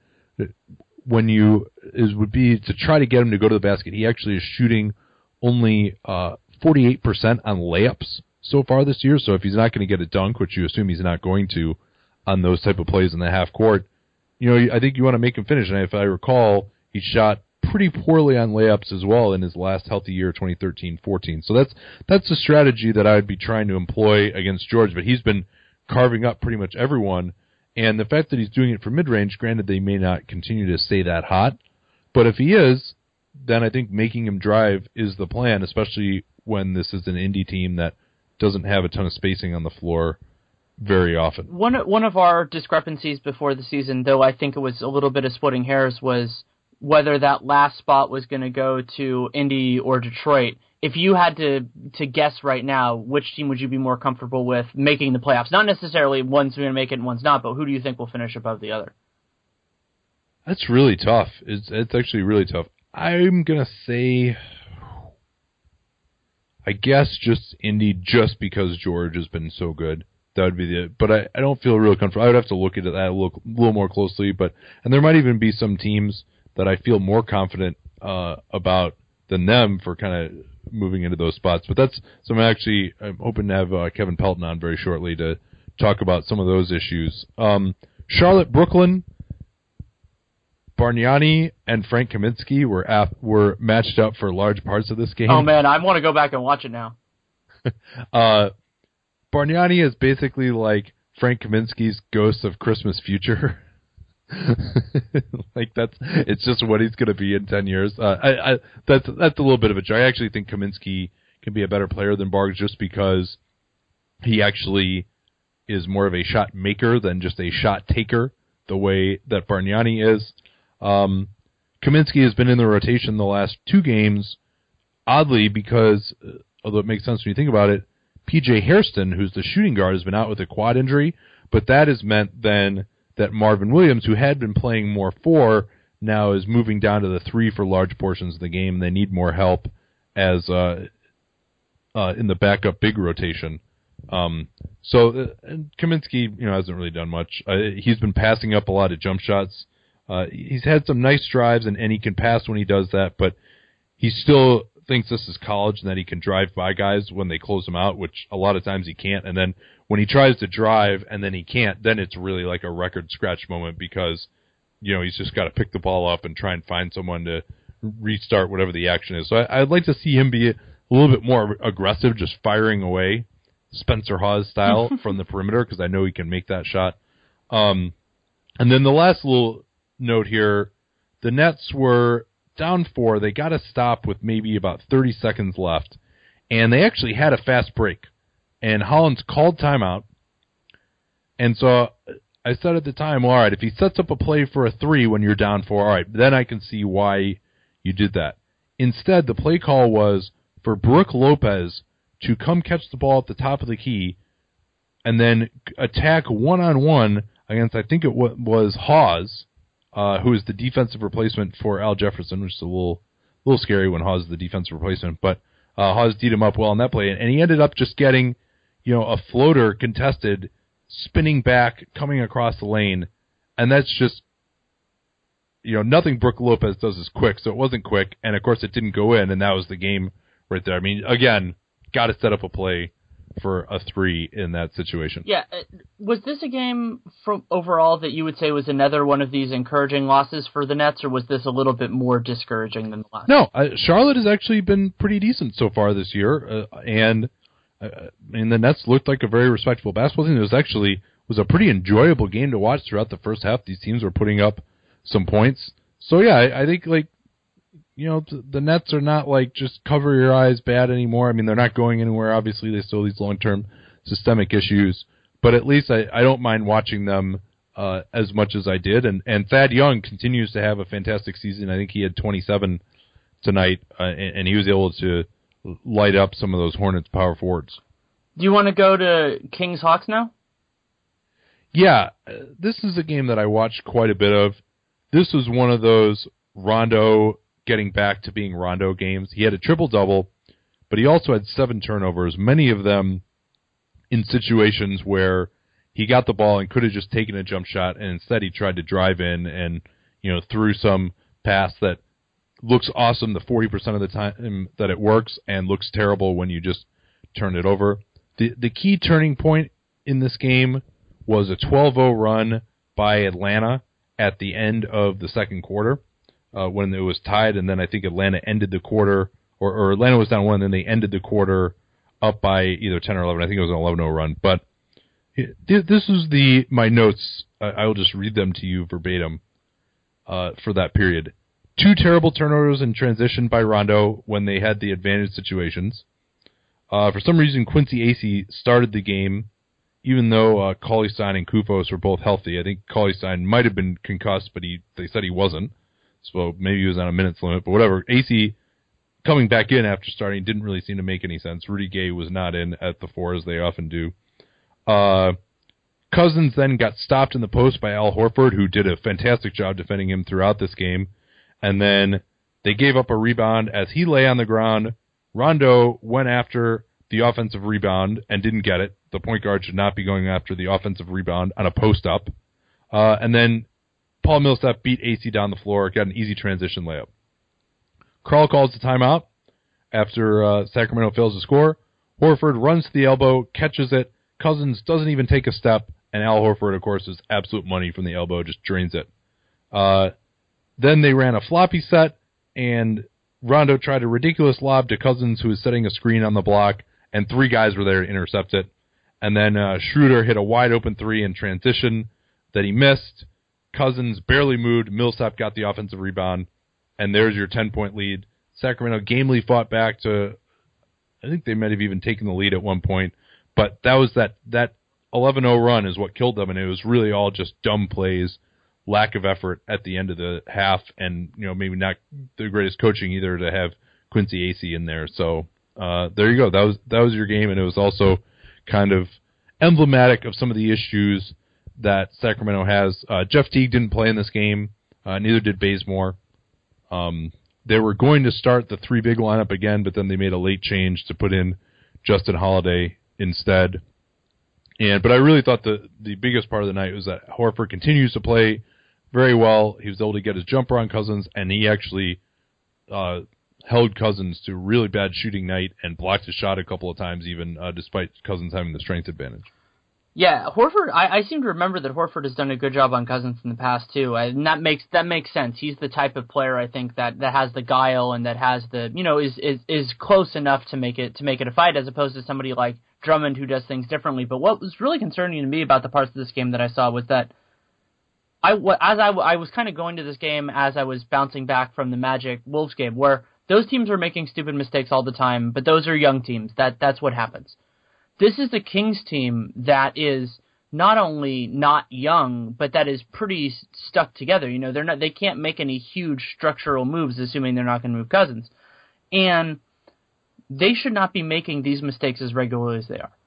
when you, is would be to try to get him to go to the basket. He actually is shooting only uh, forty-eight percent on layups so far this year, so if he's not going to get a dunk, which you assume he's not going to on those type of plays in the half court, you know, I think you want to make him finish. And if I recall, he shot pretty poorly on layups as well in his last healthy year, twenty thirteen fourteen. So that's that's a strategy that I would be trying to employ against George, but he's been carving up pretty much everyone. And the fact that he's doing it from mid-range, granted they may not continue to stay that hot, but if he is, then I think making him drive is the plan, especially when this is an Indy team that doesn't have a ton of spacing on the floor very often. One one of our discrepancies before the season, though I think it was a little bit of splitting hairs, was whether that last spot was going to go to Indy or Detroit. If you had to to guess right now, which team would you be more comfortable with making the playoffs? Not necessarily one's going to make it and one's not, but who do you think will finish above the other? That's really tough. It's it's actually really tough. I'm going to say I guess just Indy, just because George has been so good. That would be the. But I, I don't feel real comfortable. I would have to look into that a little, a little more closely. But and there might even be some teams that I feel more confident uh, about than them for kind of moving into those spots. But that's so. I'm actually I'm hoping to have uh, Kevin Pelton on very shortly to talk about some of those issues. Um, Charlotte, Brooklyn. Bargnani and Frank Kaminsky were ap- were matched up for large parts of this game. Oh man, I want to go back and watch it now. uh, Bargnani is basically like Frank Kaminsky's Ghost of Christmas Future. Like that's it's just what he's going to be in ten years. Uh, I, I, that's that's a little bit of a joke. I actually think Kaminsky can be a better player than Bargs just because he actually is more of a shot maker than just a shot taker, the way that Bargnani is. Um, Kaminsky has been in the rotation the last two games, oddly because, uh, although it makes sense when you think about it, P J Hairston, who's the shooting guard, has been out with a quad injury, but that has meant then that Marvin Williams, who had been playing more four, now is moving down to the three for large portions of the game, and they need more help as uh, uh, in the backup big rotation. Um, so uh, and Kaminsky, you know, hasn't really done much. Uh, he's been passing up a lot of jump shots. Uh, he's had some nice drives, and, and he can pass when he does that, but he still thinks this is college and that he can drive by guys when they close him out, which a lot of times he can't. And then when he tries to drive and then he can't, then it's really like a record scratch moment because, you know, he's just got to pick the ball up and try and find someone to restart whatever the action is. So I, I'd like to see him be a little bit more aggressive, just firing away Spencer Hawes style from the perimeter because I know he can make that shot. Um, and then the last little note here, the Nets were down four. They got a stop with maybe about thirty seconds left, and they actually had a fast break. And Hollins called timeout, and so I said at the time, well, all right, if he sets up a play for a three when you're down four, all right, then I can see why you did that. Instead, the play call was for Brook Lopez to come catch the ball at the top of the key and then attack one-on-one against, I think it was Hawes, Uh, who is the defensive replacement for Al Jefferson, which is a little little scary when Hawes is the defensive replacement. But uh, Hawes teed him up well on that play, and he ended up just getting, you know, a floater contested, spinning back, coming across the lane, and that's just, you know, nothing Brook Lopez does is quick, so it wasn't quick, and of course it didn't go in, and that was the game right there. I mean, again, got to set up a play for a three in that situation. Yeah, was this a game from overall that you would say was another one of these encouraging losses for the Nets, or was this a little bit more discouraging than the last? No, uh, Charlotte has actually been pretty decent so far this year, uh, and uh, I mean the Nets looked like a very respectable basketball team. It was actually was a pretty enjoyable game to watch throughout the first half. These teams were putting up some points, so yeah, I, I think like. You know, the Nets are not like just cover your eyes bad anymore. I mean, they're not going anywhere. Obviously, they still have these long-term systemic issues. But at least I, I don't mind watching them uh, as much as I did. And, and Thad Young continues to have a fantastic season. I think he had twenty-seven tonight, uh, and, and he was able to light up some of those Hornets power forwards. Do you want to go to Kings-Hawks now? Yeah, this is a game that I watched quite a bit of. This was one of those Rondo getting back to being Rondo games. He had a triple-double, but he also had seven turnovers, many of them in situations where he got the ball and could have just taken a jump shot, and instead he tried to drive in and, you know, threw some pass that looks awesome the forty percent of the time that it works and looks terrible when you just turn it over. The, the key turning point in this game was a twelve oh run by Atlanta at the end of the second quarter. Uh, when it was tied, and then I think Atlanta ended the quarter, or, or Atlanta was down one, and then they ended the quarter up by either ten or eleven. I think it was an eleven oh run. But this is the my notes. I will just read them to you verbatim uh, for that period. Two terrible turnovers in transition by Rondo when they had the advantage situations. Uh, for some reason, Quincy Acey started the game, even though uh, Cauley-Stein and Kufos were both healthy. I think Cauley-Stein might have been concussed, but he they said he wasn't. So maybe he was on a minutes limit, but whatever. A C coming back in after starting didn't really seem to make any sense. Rudy Gay was not in at the four, as they often do. Uh, Cousins then got stopped in the post by Al Horford, who did a fantastic job defending him throughout this game. And then they gave up a rebound as he lay on the ground. Rondo went after the offensive rebound and didn't get it. The point guard should not be going after the offensive rebound on a post-up. Uh, and then Paul Millsap beat A C down the floor, got an easy transition layup. Karl calls the timeout after uh, Sacramento fails to score. Horford runs to the elbow, catches it. Cousins doesn't even take a step, and Al Horford, of course, is absolute money from the elbow, just drains it. Uh, then they ran a floppy set, and Rondo tried a ridiculous lob to Cousins, who was setting a screen on the block, and three guys were there to intercept it. And then uh, Schroeder hit a wide-open three in transition that he missed. Cousins barely moved. Millsap got the offensive rebound, and there's your ten-point lead. Sacramento gamely fought back to, I think they might have even taken the lead at one point, but that was that that eleven oh run is what killed them, and it was really all just dumb plays, lack of effort at the end of the half, and you know maybe not the greatest coaching either to have Quincy Acee in there. So uh, there you go. That was that was your game, and it was also kind of emblematic of some of the issues that Sacramento has. Uh, Jeff Teague didn't play in this game. Uh, neither did Bazemore. Um, they were going to start the three big lineup again, but then they made a late change to put in Justin Holiday instead. And but I really thought the the biggest part of the night was that Horford continues to play very well. He was able to get his jumper on Cousins, and he actually uh, held Cousins to a really bad shooting night and blocked his shot a couple of times, even uh, despite Cousins having the strength advantage. Yeah, Horford. I, I seem to remember that Horford has done a good job on Cousins in the past too, and that makes that makes sense. He's the type of player I think that, that has the guile and that has the you know is, is is close enough to make it to make it a fight, as opposed to somebody like Drummond who does things differently. But what was really concerning to me about the parts of this game that I saw was that I as I, I was kind of going to this game as I was bouncing back from the Magic Wolves game, where those teams are making stupid mistakes all the time, but those are young teams. That that's what happens. This is the Kings team that is not only not young, but that is pretty stuck together. You know, they're not, they can't make any huge structural moves, assuming they're not going to move Cousins. And they should not be making these mistakes as regularly as they are.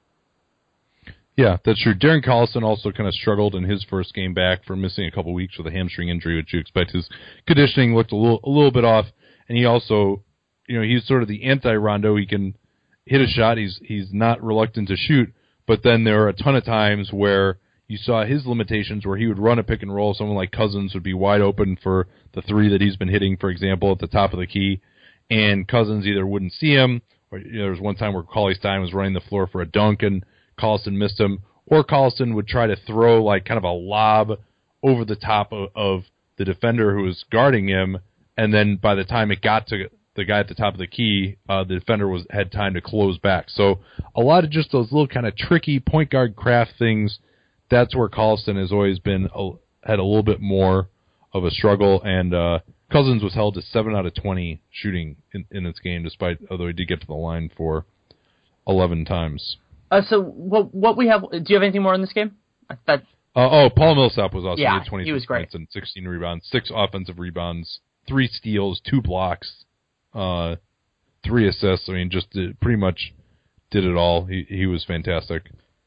Yeah, that's true. Darren Collison also kind of struggled in his first game back from missing a couple weeks with a hamstring injury, which you expect. His conditioning looked a little, a little bit off, and he also, you know, he's sort of the anti-Rondo. He can hit a shot, he's he's not reluctant to shoot, but then there are a ton of times where you saw his limitations where he would run a pick and roll, someone like Cousins would be wide open for the three that he's been hitting, for example, at the top of the key, and Cousins either wouldn't see him, or you know, there was one time where Cauley Stein was running the floor for a dunk and Collison missed him, or Collison would try to throw like kind of a lob over the top of, of the defender who was guarding him, and then by the time it got to the guy at the top of the key, uh, the defender was had time to close back. So a lot of just those little kind of tricky point guard craft things, that's where Collison has always been a, had a little bit more of a struggle, and uh, Cousins was held to seven out of twenty shooting in, in this game, despite although he did get to the line for eleven times. Uh, so what what we have? Do you have anything more in this game? That, uh, oh, Paul Millsap was also yeah, he had twenty-six he was great. points and sixteen rebounds, six offensive rebounds, three steals, two blocks. Uh, three assists. I mean, just did, pretty much did it all. He he was fantastic.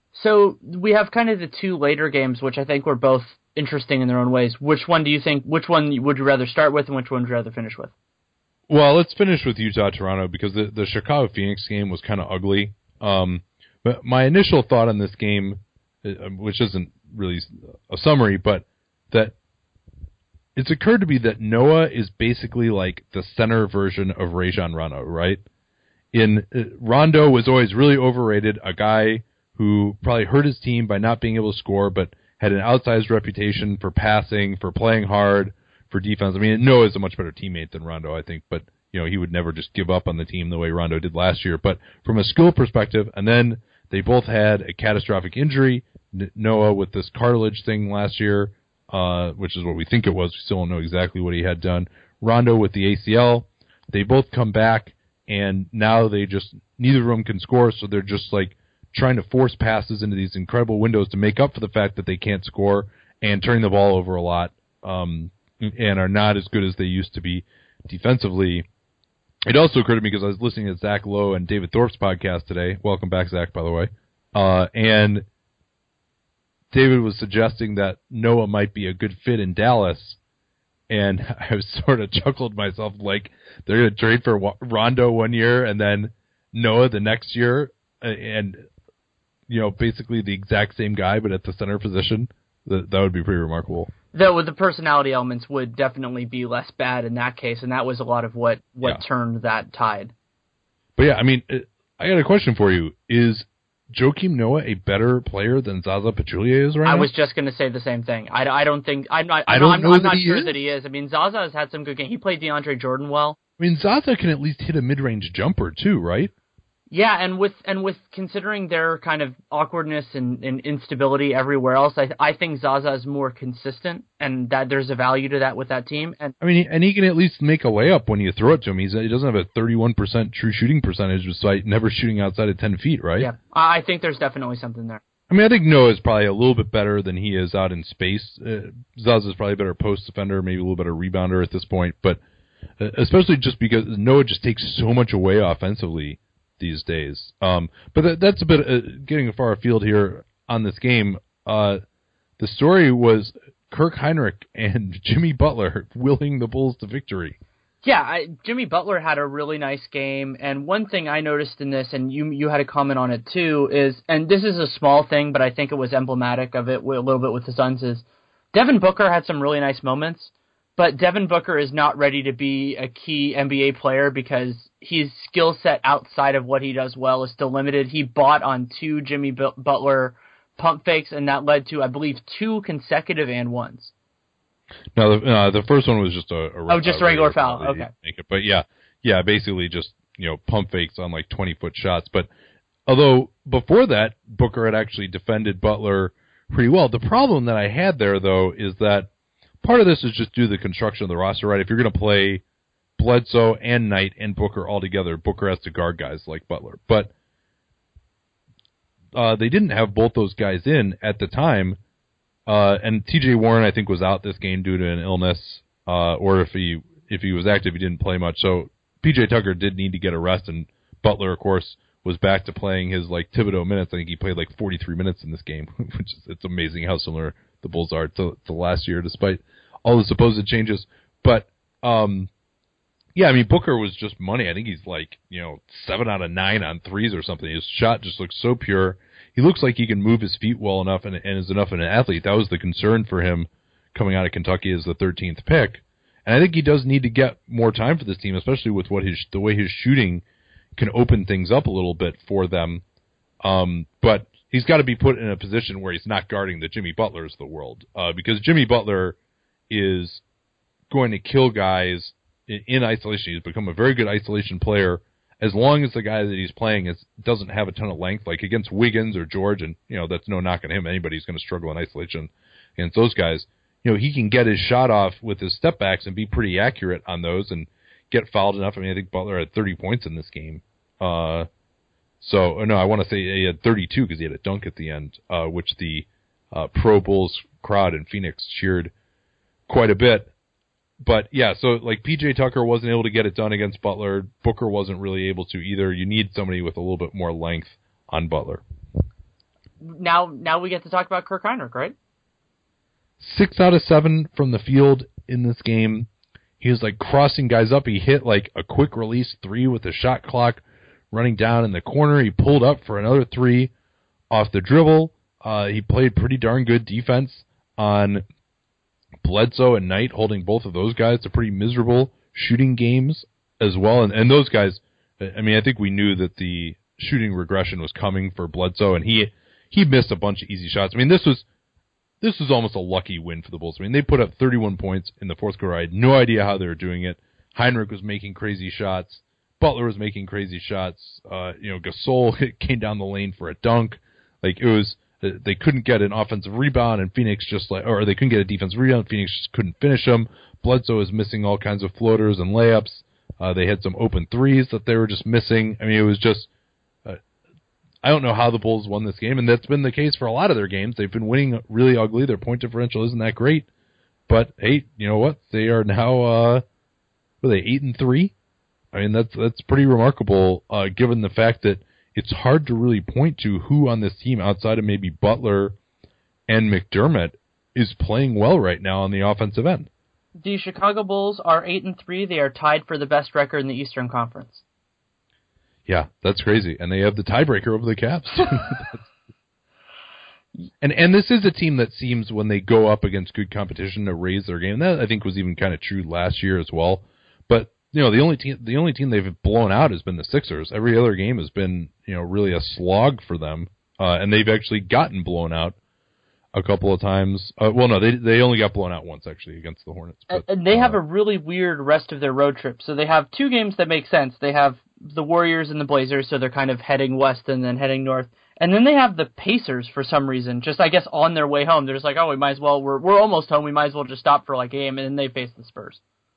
So we have kind of the two later games, which I think were both interesting in their own ways. Which one do you think? Which one would you rather start with, and which one would you rather finish with? Well, let's finish with Utah Toronto because the the Chicago Phoenix game was kind of ugly. Um, but my initial thought on this game, which isn't really a summary, but that. It's occurred to me that Noah is basically like the center version of Rajon Rondo, right? In uh, Rondo was always really overrated, a guy who probably hurt his team by not being able to score, but had an outsized reputation for passing, for playing hard, for defense. I mean, Noah is a much better teammate than Rondo, I think, but you know he would never just give up on the team the way Rondo did last year. But from a skill perspective, and then they both had a catastrophic injury. Noah with this cartilage thing last year. Uh, which is what we think it was. We still don't know exactly what he had done. Rondo with the A C L. They both come back, and now they just, neither of them can score, so they're just like trying to force passes into these incredible windows to make up for the fact that they can't score and turning the ball over a lot, um, and are not as good as they used to be defensively. It also occurred to me because I was listening to Zach Lowe and David Thorpe's podcast today. Welcome back, Zach, by the way. Uh, and David was suggesting that Noah might be a good fit in Dallas, and I was sort of chuckled myself like they're going to trade for Rondo one year and then Noah the next year, and you know basically the exact same guy but at the center position. That that would be pretty remarkable. Though the personality elements would definitely be less bad in that case, and that was a lot of what what yeah. turned that tide. But yeah, I mean, I got a question for you: is Joakim Noah a better player than Zaza Pachulia is right I now? was just going to say the same thing. I, I don't think I'm not. I'm I don't not, know I'm that not he sure is. that he is. I mean, Zaza has had some good games. He played DeAndre Jordan well. I mean, Zaza can at least hit a mid-range jumper too, right? Yeah, and with and with considering their kind of awkwardness and, and instability everywhere else, I I think Zaza is more consistent, and that there's a value to that with that team. And I mean, and he can at least make a layup when you throw it to him. He's, he doesn't have a thirty-one percent true shooting percentage, despite never shooting outside of ten feet, right? Yeah, I think there's definitely something there. I mean, I think Noah is probably a little bit better than he is out in space. Uh, Zaza is probably a better post defender, maybe a little better rebounder at this point, but uh, especially just because Noah just takes so much away offensively these days. Um, but that, that's a bit uh, getting far afield here on this game. Uh, the story was Kirk Hinrich and Jimmy Butler willing the Bulls to victory. Yeah, I, Jimmy Butler had a really nice game, and one thing I noticed in this, and you you had a comment on it too, is, and this is a small thing, but I think it was emblematic of it a little bit with the Suns, is Devin Booker had some really nice moments, but Devin Booker is not ready to be a key N B A player because his skill set outside of what he does well is still limited. He bought on two Jimmy Butler pump fakes, and that led to, I believe, two consecutive and ones. No, the, uh, the first one was just a, a oh, just a regular, regular foul. foul. Okay, make it. But yeah, yeah, basically just you know pump fakes on like twenty foot shots. But although before that, Booker had actually defended Butler pretty well. The problem that I had there though is that part of this is just due to the construction of the roster, right? If you're going to play Bledsoe and Knight and Booker all together, Booker has to guard guys like Butler. But uh, they didn't have both those guys in at the time. Uh, and T J Warren, I think, was out this game due to an illness, uh, or if he if he was active, he didn't play much. So P J Tucker did need to get a rest, and Butler, of course, was back to playing his like Thibodeau minutes. I think he played like forty-three minutes in this game, which is it's amazing how similar the Bulls are to, to last year, despite all the supposed changes. But um, yeah, I mean Booker was just money. I think he's like you know seven out of nine on threes or something. His shot just looks so pure. He looks like he can move his feet well enough and, and is enough of an athlete. That was the concern for him coming out of Kentucky as the thirteenth pick. And I think he does need to get more time for this team, especially with what his the way his shooting can open things up a little bit for them. Um, but he's got to be put in a position where he's not guarding the Jimmy Butlers of the world, uh, because Jimmy Butler is going to kill guys in, in isolation. He's become a very good isolation player. As long as the guy that he's playing is doesn't have a ton of length, like against Wiggins or George, and you know that's no knock on him. Anybody's going to struggle in isolation against those guys. You know he can get his shot off with his step backs and be pretty accurate on those and get fouled enough. I mean, I think Butler had thirty points in this game. Uh, so no, I want to say he had thirty-two because he had a dunk at the end, uh, which the uh, Pro Bulls crowd in Phoenix cheered quite a bit. But, yeah, so, like, P J Tucker wasn't able to get it done against Butler. Booker wasn't really able to either. You need somebody with a little bit more length on Butler. Now now we get to talk about Kirk Hinrich, right? Six out of seven from the field in this game. He was, like, crossing guys up. He hit, like, a quick release three with the shot clock running down in the corner. He pulled up for another three off the dribble. Uh, he played pretty darn good defense on Bledsoe and Knight, holding both of those guys to pretty miserable shooting games as well. And, and those guys, I mean, I think we knew that the shooting regression was coming for Bledsoe, and he he missed a bunch of easy shots. I mean, this was this was almost a lucky win for the Bulls. I mean, they put up thirty-one points in the fourth quarter. I had no idea how they were doing it. Hinrich was making crazy shots. Butler was making crazy shots. Uh, you know, Gasol came down the lane for a dunk. Like, it was... They couldn't get an offensive rebound, and Phoenix just like, or they couldn't get a defensive rebound. Phoenix just couldn't finish them. Bledsoe was missing all kinds of floaters and layups. Uh, they had some open threes that they were just missing. I mean, it was just, uh, I don't know how the Bulls won this game, and that's been the case for a lot of their games. They've been winning really ugly. Their point differential isn't that great, but hey, you know what? They are now, uh, what are they, eight and three? I mean, that's that's pretty remarkable, uh, given the fact that it's hard to really point to who on this team outside of maybe Butler and McDermott is playing well right now on the offensive end. The Chicago Bulls are eight and three. They are tied for the best record in the Eastern Conference. Yeah, that's crazy, and they have the tiebreaker over the Cavs. and and this is a team that seems, when they go up against good competition, to raise their game. That I think was even kind of true last year as well. But you know, the only team the only team they've blown out has been the Sixers. Every other game has been, you know, really a slog for them, uh, and they've actually gotten blown out a couple of times. Uh, well, no, they they only got blown out once, actually, against the Hornets. But, and they uh, have a really weird rest of their road trip. So they have two games that make sense. They have the Warriors and the Blazers, so they're kind of heading west and then heading north. And then they have the Pacers for some reason, just, I guess, on their way home. They're just like, oh, we might as well, we're we're almost home, we might as well just stop for like a game, and then they face the Spurs.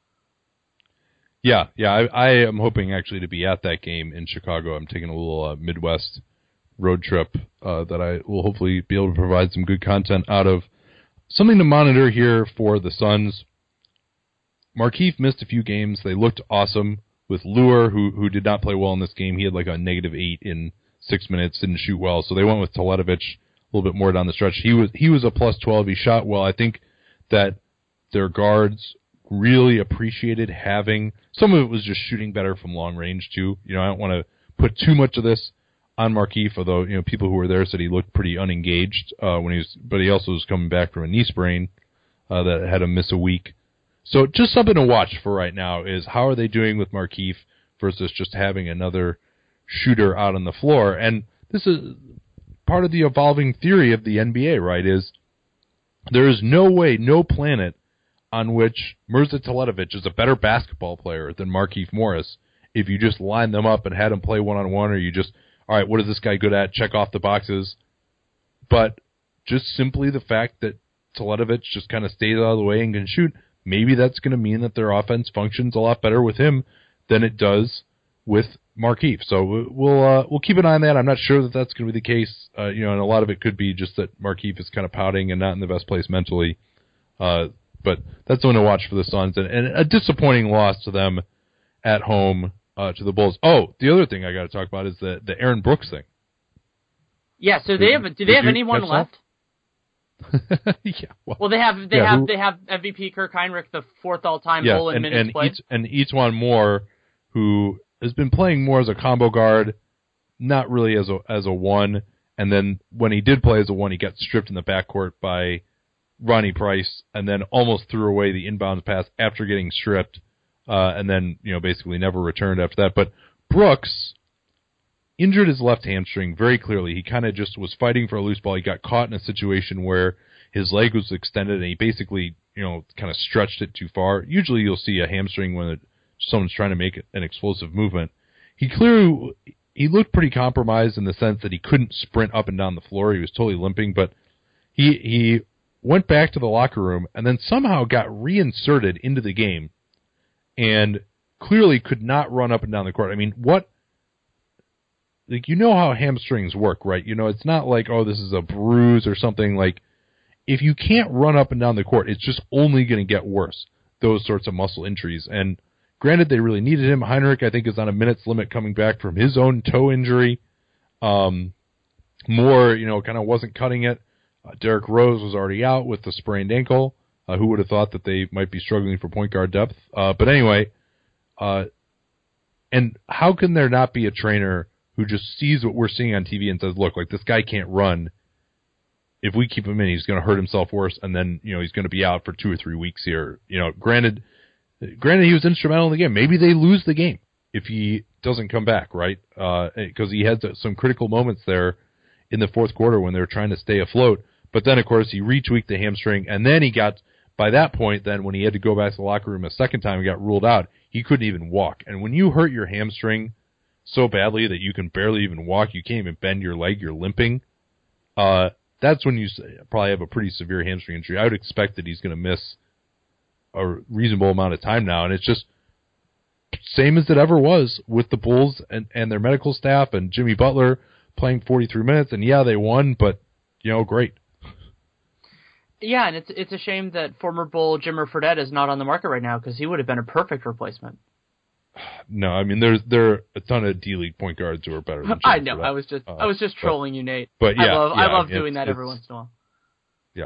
Yeah, yeah, I, I am hoping actually to be at that game in Chicago. I'm taking a little uh, Midwest road trip uh, that I will hopefully be able to provide some good content out of. Something to monitor here for the Suns. Markieff missed a few games. They looked awesome with Lure, who who did not play well in this game. He had like a negative eight in six minutes, didn't shoot well. So they went with Teletovic a little bit more down the stretch. He was he was a plus twelve. He shot well. I think that their guards really appreciated having, some of it was just shooting better from long range too. You know, I don't want to put too much of this on Markieff, although, you know, people who were there said he looked pretty unengaged uh, when he was, but he also was coming back from a knee sprain uh, that had him miss a week. So just something to watch for right now is how are they doing with Markieff versus just having another shooter out on the floor. And this is part of the evolving theory of the N B A, right, is there is no way, no planet on which Mirza Teletovic is a better basketball player than Markieff Morris if you just line them up and had him play one-on-one, or you just, all right, what is this guy good at? Check off the boxes. But just simply the fact that Teletovic just kind of stays out of the way and can shoot, maybe that's going to mean that their offense functions a lot better with him than it does with Markieff. So we'll uh, we'll keep an eye on that. I'm not sure that that's going to be the case, uh, you know, and a lot of it could be just that Markieff is kind of pouting and not in the best place mentally. Uh, but that's one to watch for the Suns, and, and a disappointing loss to them at home uh, to the Bulls. Oh, the other thing I got to talk about is the the Aaron Brooks thing. Yeah. So they have. Do they have anyone left? yeah. Well, well, they have. They yeah, have. who, they have M V P Kirk Heinrich, the fourth all-time yeah, Bull in and, minutes and played. Each, and Etuan Moore, who has been playing more as a combo guard, not really as a as a one. And then when he did play as a one, he got stripped in the backcourt by Ronnie Price, and then almost threw away the inbounds pass after getting stripped, uh, and then, you know, basically never returned after that. But Brooks injured his left hamstring very clearly. He kind of just was fighting for a loose ball. He got caught in a situation where his leg was extended, and he basically, you know, kind of stretched it too far. Usually you'll see a hamstring when it, someone's trying to make an explosive movement. He clearly, he looked pretty compromised in the sense that he couldn't sprint up and down the floor. He was totally limping, but he he went back to the locker room and then somehow got reinserted into the game and clearly could not run up and down the court. I mean, what, like, you know how hamstrings work, right? You know, it's not like, oh, this is a bruise or something. Like, if you can't run up and down the court, it's just only going to get worse, those sorts of muscle injuries. And granted, they really needed him. Heinrich, I think, is on a minutes limit coming back from his own toe injury. Um, Moore, you know, kind of wasn't cutting it. Uh, Derrick Rose was already out with the sprained ankle. Uh, who would have thought that they might be struggling for point guard depth? Uh, but anyway, uh, and how can there not be a trainer who just sees what we're seeing on T V and says, look, like, this guy can't run. If we keep him in, he's going to hurt himself worse, and then, you know, he's going to be out for two or three weeks here. You know, granted, granted he was instrumental in the game. Maybe they lose the game if he doesn't come back, right? Because uh, he had some critical moments there in the fourth quarter when they were trying to stay afloat. But then, of course, he retweaked the hamstring, and then he got, by that point, then when he had to go back to the locker room a second time and got ruled out, he couldn't even walk. And when you hurt your hamstring so badly that you can barely even walk, you can't even bend your leg, you're limping, uh, that's when you probably have a pretty severe hamstring injury. I would expect that he's going to miss a reasonable amount of time now, and it's just same as it ever was with the Bulls and, and their medical staff and Jimmy Butler playing forty-three minutes, and yeah, they won, but, you know, great. Yeah, and it's it's a shame that former Bull Jimmer Fredette is not on the market right now, because he would have been a perfect replacement. No, I mean there's there are a ton of D-League point guards who are better than Jimmer I know. Fredette. I was just uh, I was just trolling but, you, Nate. But yeah, I love yeah, I love it's, doing that it's, every once in a while. Yeah.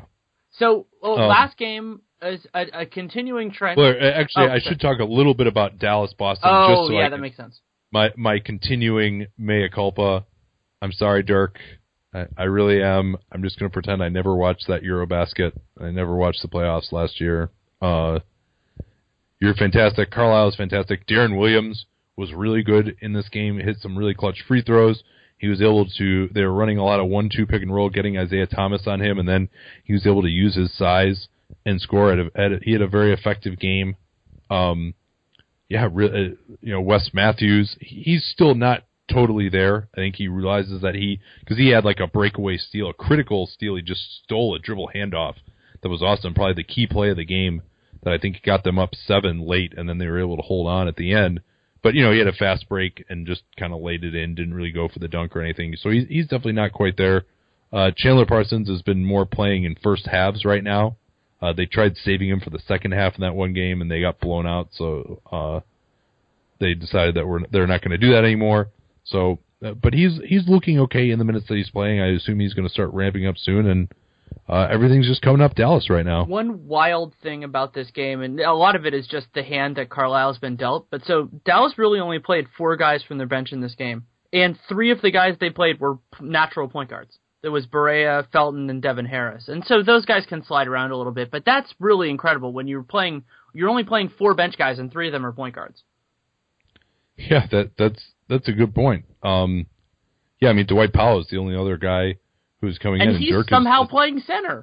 So well, um, last game is a, a continuing trend. Well, actually, oh, I should talk a little bit about Dallas Boston. Oh, just so yeah, I that can, makes sense. My my continuing mea culpa. I'm sorry, Dirk. I, I really am. I'm just going to pretend I never watched that Eurobasket. I never watched the playoffs last year. Uh, you're fantastic. Carlisle's fantastic. Deron Williams was really good in this game. Hit some really clutch free throws. He was able to, they were running a lot of one two pick and roll, getting Isaiah Thomas on him, and then he was able to use his size and score. At a, at a, he had a very effective game. Um, yeah, really, you know, Wes Matthews, he's still not totally there. I think he realizes that he, because he had like a breakaway steal, a critical steal. He just stole a dribble handoff that was awesome. Probably the key play of the game that I think got them up seven late, and then they were able to hold on at the end. But, you know, he had a fast break and just kind of laid it in, didn't really go for the dunk or anything. So he's, he's definitely not quite there. Uh, Chandler Parsons has been more playing in first halves right now. Uh, they tried saving him for the second half in that one game, and they got blown out. So uh, they decided that we're, they're not going to do that anymore. So, uh, but he's he's looking okay in the minutes that he's playing. I assume he's going to start ramping up soon, and uh, everything's just coming up Dallas right now. One wild thing about this game, and a lot of it is just the hand that Carlisle's been dealt, but so Dallas really only played four guys from their bench in this game, and three of the guys they played were natural point guards. There was Barea, Felton, and Devin Harris, and so those guys can slide around a little bit, but that's really incredible when you're playing, you're only playing four bench guys, and three of them are point guards. Yeah, that that's that's a good point. Um, yeah, I mean, Dwight Powell is the only other guy who's coming and in. And he's Dirk somehow is, playing center.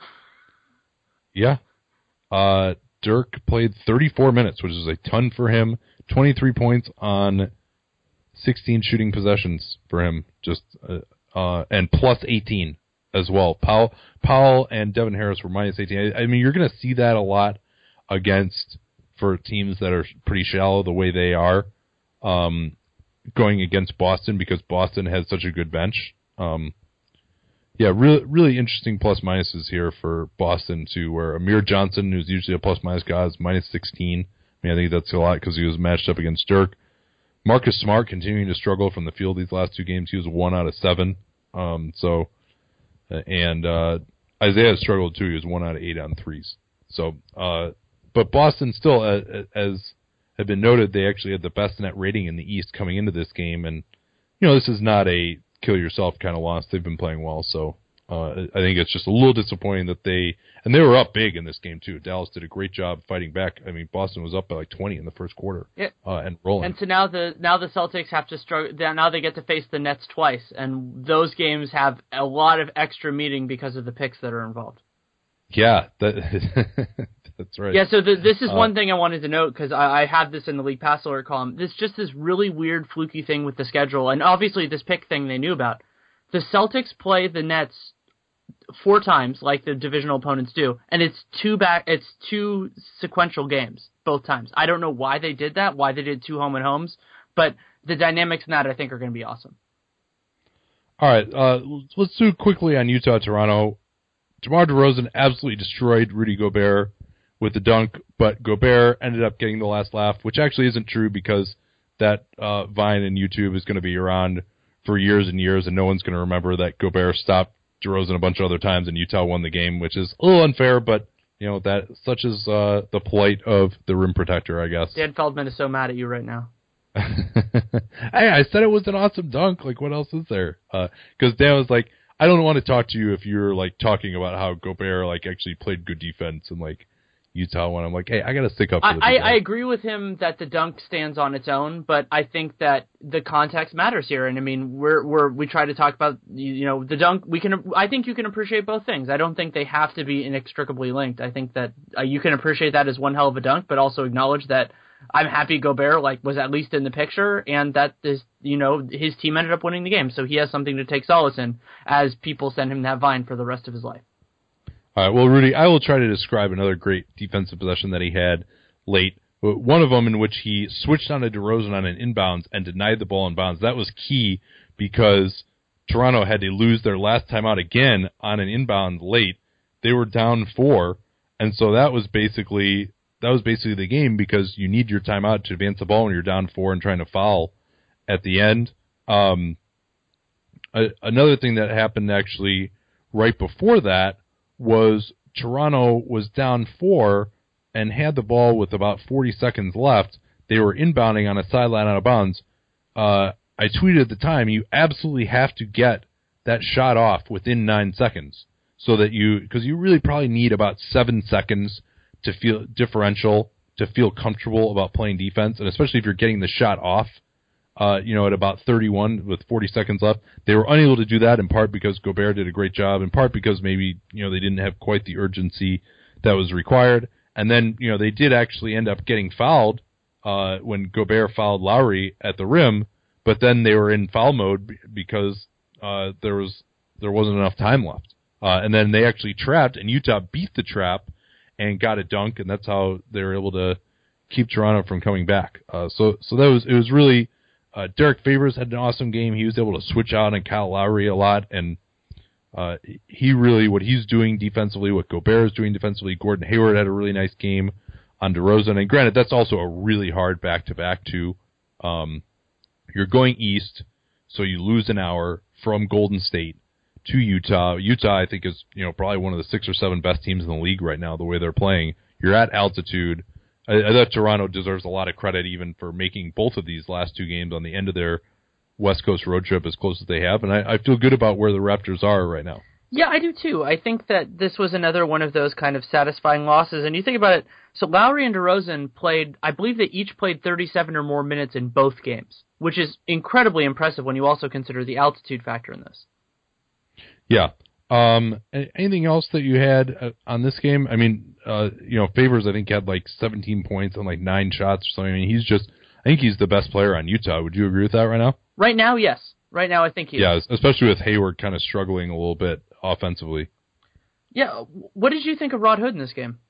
Yeah. Uh, Dirk played thirty-four minutes, which is a ton for him. twenty-three points on sixteen shooting possessions for him, just uh, uh, and plus eighteen as well. Powell, Powell and Devin Harris were minus eighteen. I, I mean, you're going to see that a lot against for teams that are pretty shallow the way they are. Um, going against Boston because Boston has such a good bench. Um, yeah, really, really interesting plus minuses here for Boston too, where Amir Johnson, who's usually a plus minus guy, is minus sixteen. I mean, I think that's a lot because he was matched up against Dirk. Marcus Smart continuing to struggle from the field these last two games. He was one out of seven. Um, so, and uh, Isaiah struggled too. He was one out of eight on threes. So, uh, but Boston still, uh, as had been noted, they actually had the best net rating in the East coming into this game, and you know this is not a kill yourself kind of loss. They've been playing well, so uh, I think it's just a little disappointing that they and they were up big in this game too. Dallas did a great job fighting back. I mean, Boston was up by like twenty in the first quarter, yeah. uh, and rolling. And so now the now the Celtics have to struggle. Now they get to face the Nets twice, and those games have a lot of extra meaning because of the picks that are involved. Yeah, that. That's right. Yeah, so the, this is uh, one thing I wanted to note because I, I have this in the League Pass alert column. This just this really weird, fluky thing with the schedule, and obviously this pick thing they knew about. The Celtics play the Nets four times, like the divisional opponents do, and it's two back. It's two sequential games both times. I don't know why they did that, why they did two home and homes, but the dynamics in that I think are going to be awesome. All right, uh, let's do quickly on Utah Toronto. DeMar DeRozan absolutely destroyed Rudy Gobert with the dunk, but Gobert ended up getting the last laugh, which actually isn't true because that uh, Vine and YouTube is going to be around for years and years, and no one's going to remember that Gobert stopped DeRozan a bunch of other times and Utah won the game, which is a little unfair, but you know that such is uh, the plight of the rim protector, I guess. Dan Feldman is so mad at you right now. Hey, I said it was an awesome dunk. Like, what else is there? Because uh, Dan was like, I don't want to talk to you if you're like talking about how Gobert like actually played good defense and like Utah won. I'm like, hey, I got to stick up for the I, I agree with him that the dunk stands on its own, but I think that the context matters here. And I mean, we're we're we try to talk about you know the dunk. We can I think you can appreciate both things. I don't think they have to be inextricably linked. I think that uh, you can appreciate that as one hell of a dunk, but also acknowledge that I'm happy Gobert like was at least in the picture, and that this you know his team ended up winning the game, so he has something to take solace in as people send him that Vine for the rest of his life. All right, well, Rudy, I will try to describe another great defensive possession that he had late. One of them in which he switched on to DeRozan on an inbounds and denied the ball in bounds. That was key because Toronto had to lose their last timeout again on an inbound late. They were down four, and so that was basically that was basically the game because you need your timeout to advance the ball when you're down four and trying to foul at the end. Um, a, another thing that happened actually right before that was Toronto was down four and had the ball with about forty seconds left. They were inbounding on a sideline out of bounds. Uh, I tweeted at the time, you absolutely have to get that shot off within nine seconds so that you, because you really probably need about seven seconds to feel differential, to feel comfortable about playing defense, and especially if you're getting the shot off, uh, you know, at about thirty-one with forty seconds left. They were unable to do that in part because Gobert did a great job, in part because maybe, you know, they didn't have quite the urgency that was required. And then, you know, they did actually end up getting fouled uh, when Gobert fouled Lowry at the rim, but then they were in foul mode because uh, there was there wasn't enough time left. Uh, and then they actually trapped, and Utah beat the trap and got a dunk, and that's how they were able to keep Toronto from coming back. Uh, so so that was it was really uh, Derek Favors had an awesome game. He was able to switch out on Kyle Lowry a lot, and uh, he really what he's doing defensively, what Gobert is doing defensively. Gordon Hayward had a really nice game on DeRozan, and granted that's also a really hard back to back too. Um, you're going east, so you lose an hour from Golden State to Utah. Utah, I think, is you know probably one of the six or seven best teams in the league right now, the way they're playing. You're at altitude. I, I thought Toronto deserves a lot of credit even for making both of these last two games on the end of their West Coast road trip as close as they have, and I, I feel good about where the Raptors are right now. Yeah, I do too. I think that this was another one of those kind of satisfying losses, and you think about it, so Lowry and DeRozan played, I believe they each played thirty-seven or more minutes in both games, which is incredibly impressive when you also consider the altitude factor in this. Yeah. Um, anything else that you had uh, on this game? I mean, uh, you know, Favors, I think, had like seventeen points on like nine shots or something. I mean, he's just, I think he's the best player on Utah. Would you agree with that right now? Right now, yes. Right now, I think he yeah, is. Yeah, especially with Hayward kind of struggling a little bit offensively. Yeah. What did you think of Rod Hood in this game?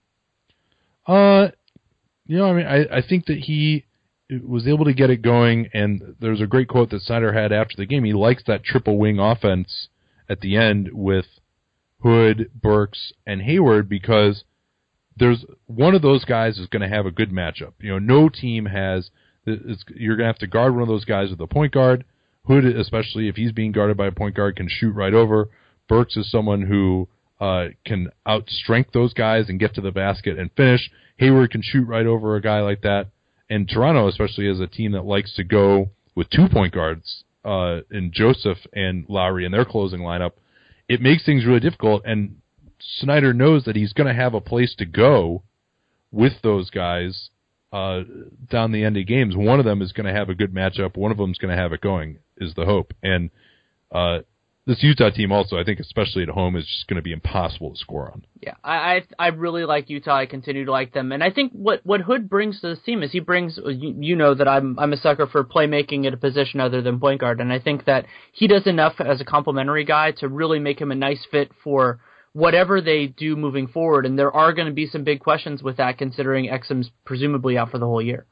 Uh, you know, I mean, I, I think that he was able to get it going, and there's a great quote that Snyder had after the game. He likes that triple wing offense at the end with Hood, Burks, and Hayward because there's one of those guys is going to have a good matchup. You know, no team has. It's, you're going to have to guard one of those guys with a point guard. Hood, especially if he's being guarded by a point guard, can shoot right over. Burks is someone who uh, can outstrength those guys and get to the basket and finish. Hayward can shoot right over a guy like that. And Toronto, especially, is a team that likes to go with two point guards uh, in Joseph and Lowry in their closing lineup. It makes things really difficult, and Snyder knows that he's going to have a place to go with those guys uh, down the end of games. One of them is going to have a good matchup. One of them is going to have it going, is the hope. And uh, this Utah team also, I think, especially at home, is just going to be impossible to score on. Yeah, I, I I really like Utah. I continue to like them, and I think what, what Hood brings to this team is he brings. You, you know that I'm I'm a sucker for playmaking at a position other than point guard, and I think that he does enough as a complementary guy to really make him a nice fit for whatever they do moving forward. And there are going to be some big questions with that, considering Exum's presumably out for the whole year.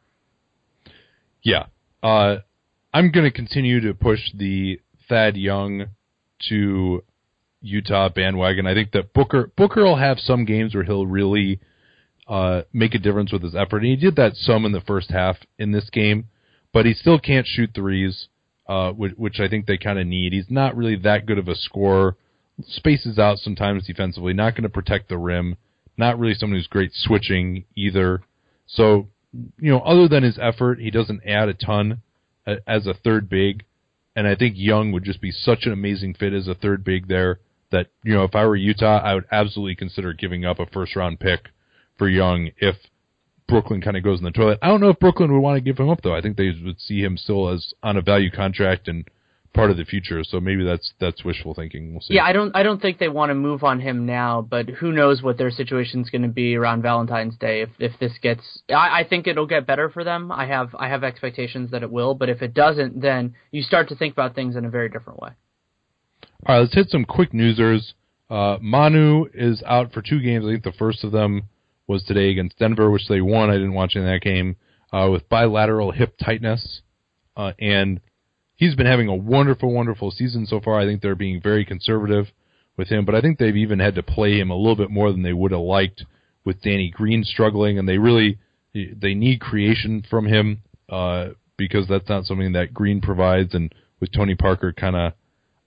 Yeah, uh, I'm going to continue to push the Thad Young to Utah bandwagon. I think that Booker Booker will have some games where he'll really uh, make a difference with his effort. And he did that some in the first half in this game, but he still can't shoot threes, uh, which, which I think they kind of need. He's not really that good of a scorer. Spaces out sometimes defensively, not going to protect the rim, not really someone who's great switching either. So, you know, other than his effort, he doesn't add a ton as a third big. And I think Young would just be such an amazing fit as a third big there that, you know, if I were Utah, I would absolutely consider giving up a first-round pick for Young if Brooklyn kind of goes in the toilet. I don't know if Brooklyn would want to give him up, though. I think they would see him still as on a value contract and part of the future, so maybe that's that's wishful thinking. We'll see. Yeah, I don't I don't think they want to move on him now, but who knows what their situation's going to be around Valentine's Day if if this gets. I, I think it'll get better for them. I have I have expectations that it will, but if it doesn't, then you start to think about things in a very different way. All right, let's hit some quick newsers. Uh, Manu is out for two games. I think the first of them was today against Denver, which they won. I didn't watch any of that game uh, with bilateral hip tightness, uh, and he's been having a wonderful, wonderful season so far. I think they're being very conservative with him, but I think they've even had to play him a little bit more than they would have liked with Danny Green struggling, and they really they need creation from him uh, because that's not something that Green provides, and with Tony Parker kind of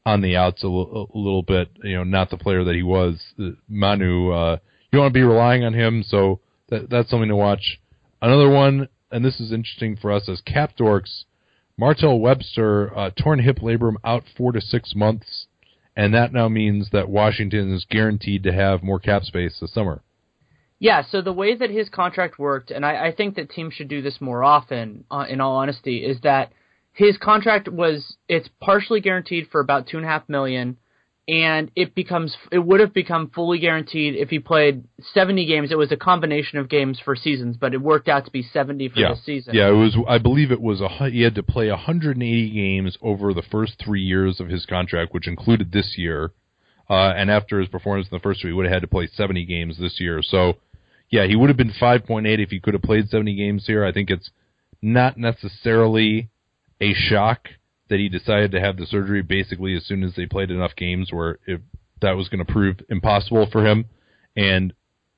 on the outs a, l- a little bit. You know, not the player that he was. Manu, uh, you don't want to be relying on him, so that, that's something to watch. Another one, and this is interesting for us as cap dorks, Martell Webster, uh, torn hip labrum, out four to six months, and that now means that Washington is guaranteed to have more cap space this summer. Yeah, so the way that his contract worked, and I, I think that teams should do this more often, uh, in all honesty, is that his contract was, it's partially guaranteed for about two and a half million, and it becomes, it would have become fully guaranteed if he played seventy games. It was a combination of games for seasons, but it worked out to be seventy for yeah. the season. Yeah, it was, I believe it was, a, he had to play one hundred eighty games over the first three years of his contract, which included this year, uh, and after his performance in the first three, he would have had to play seventy games this year, so yeah, he would have been five point eight if he could have played seventy games here. I think it's not necessarily a shock that he decided to have the surgery basically as soon as they played enough games where if that was going to prove impossible for him, and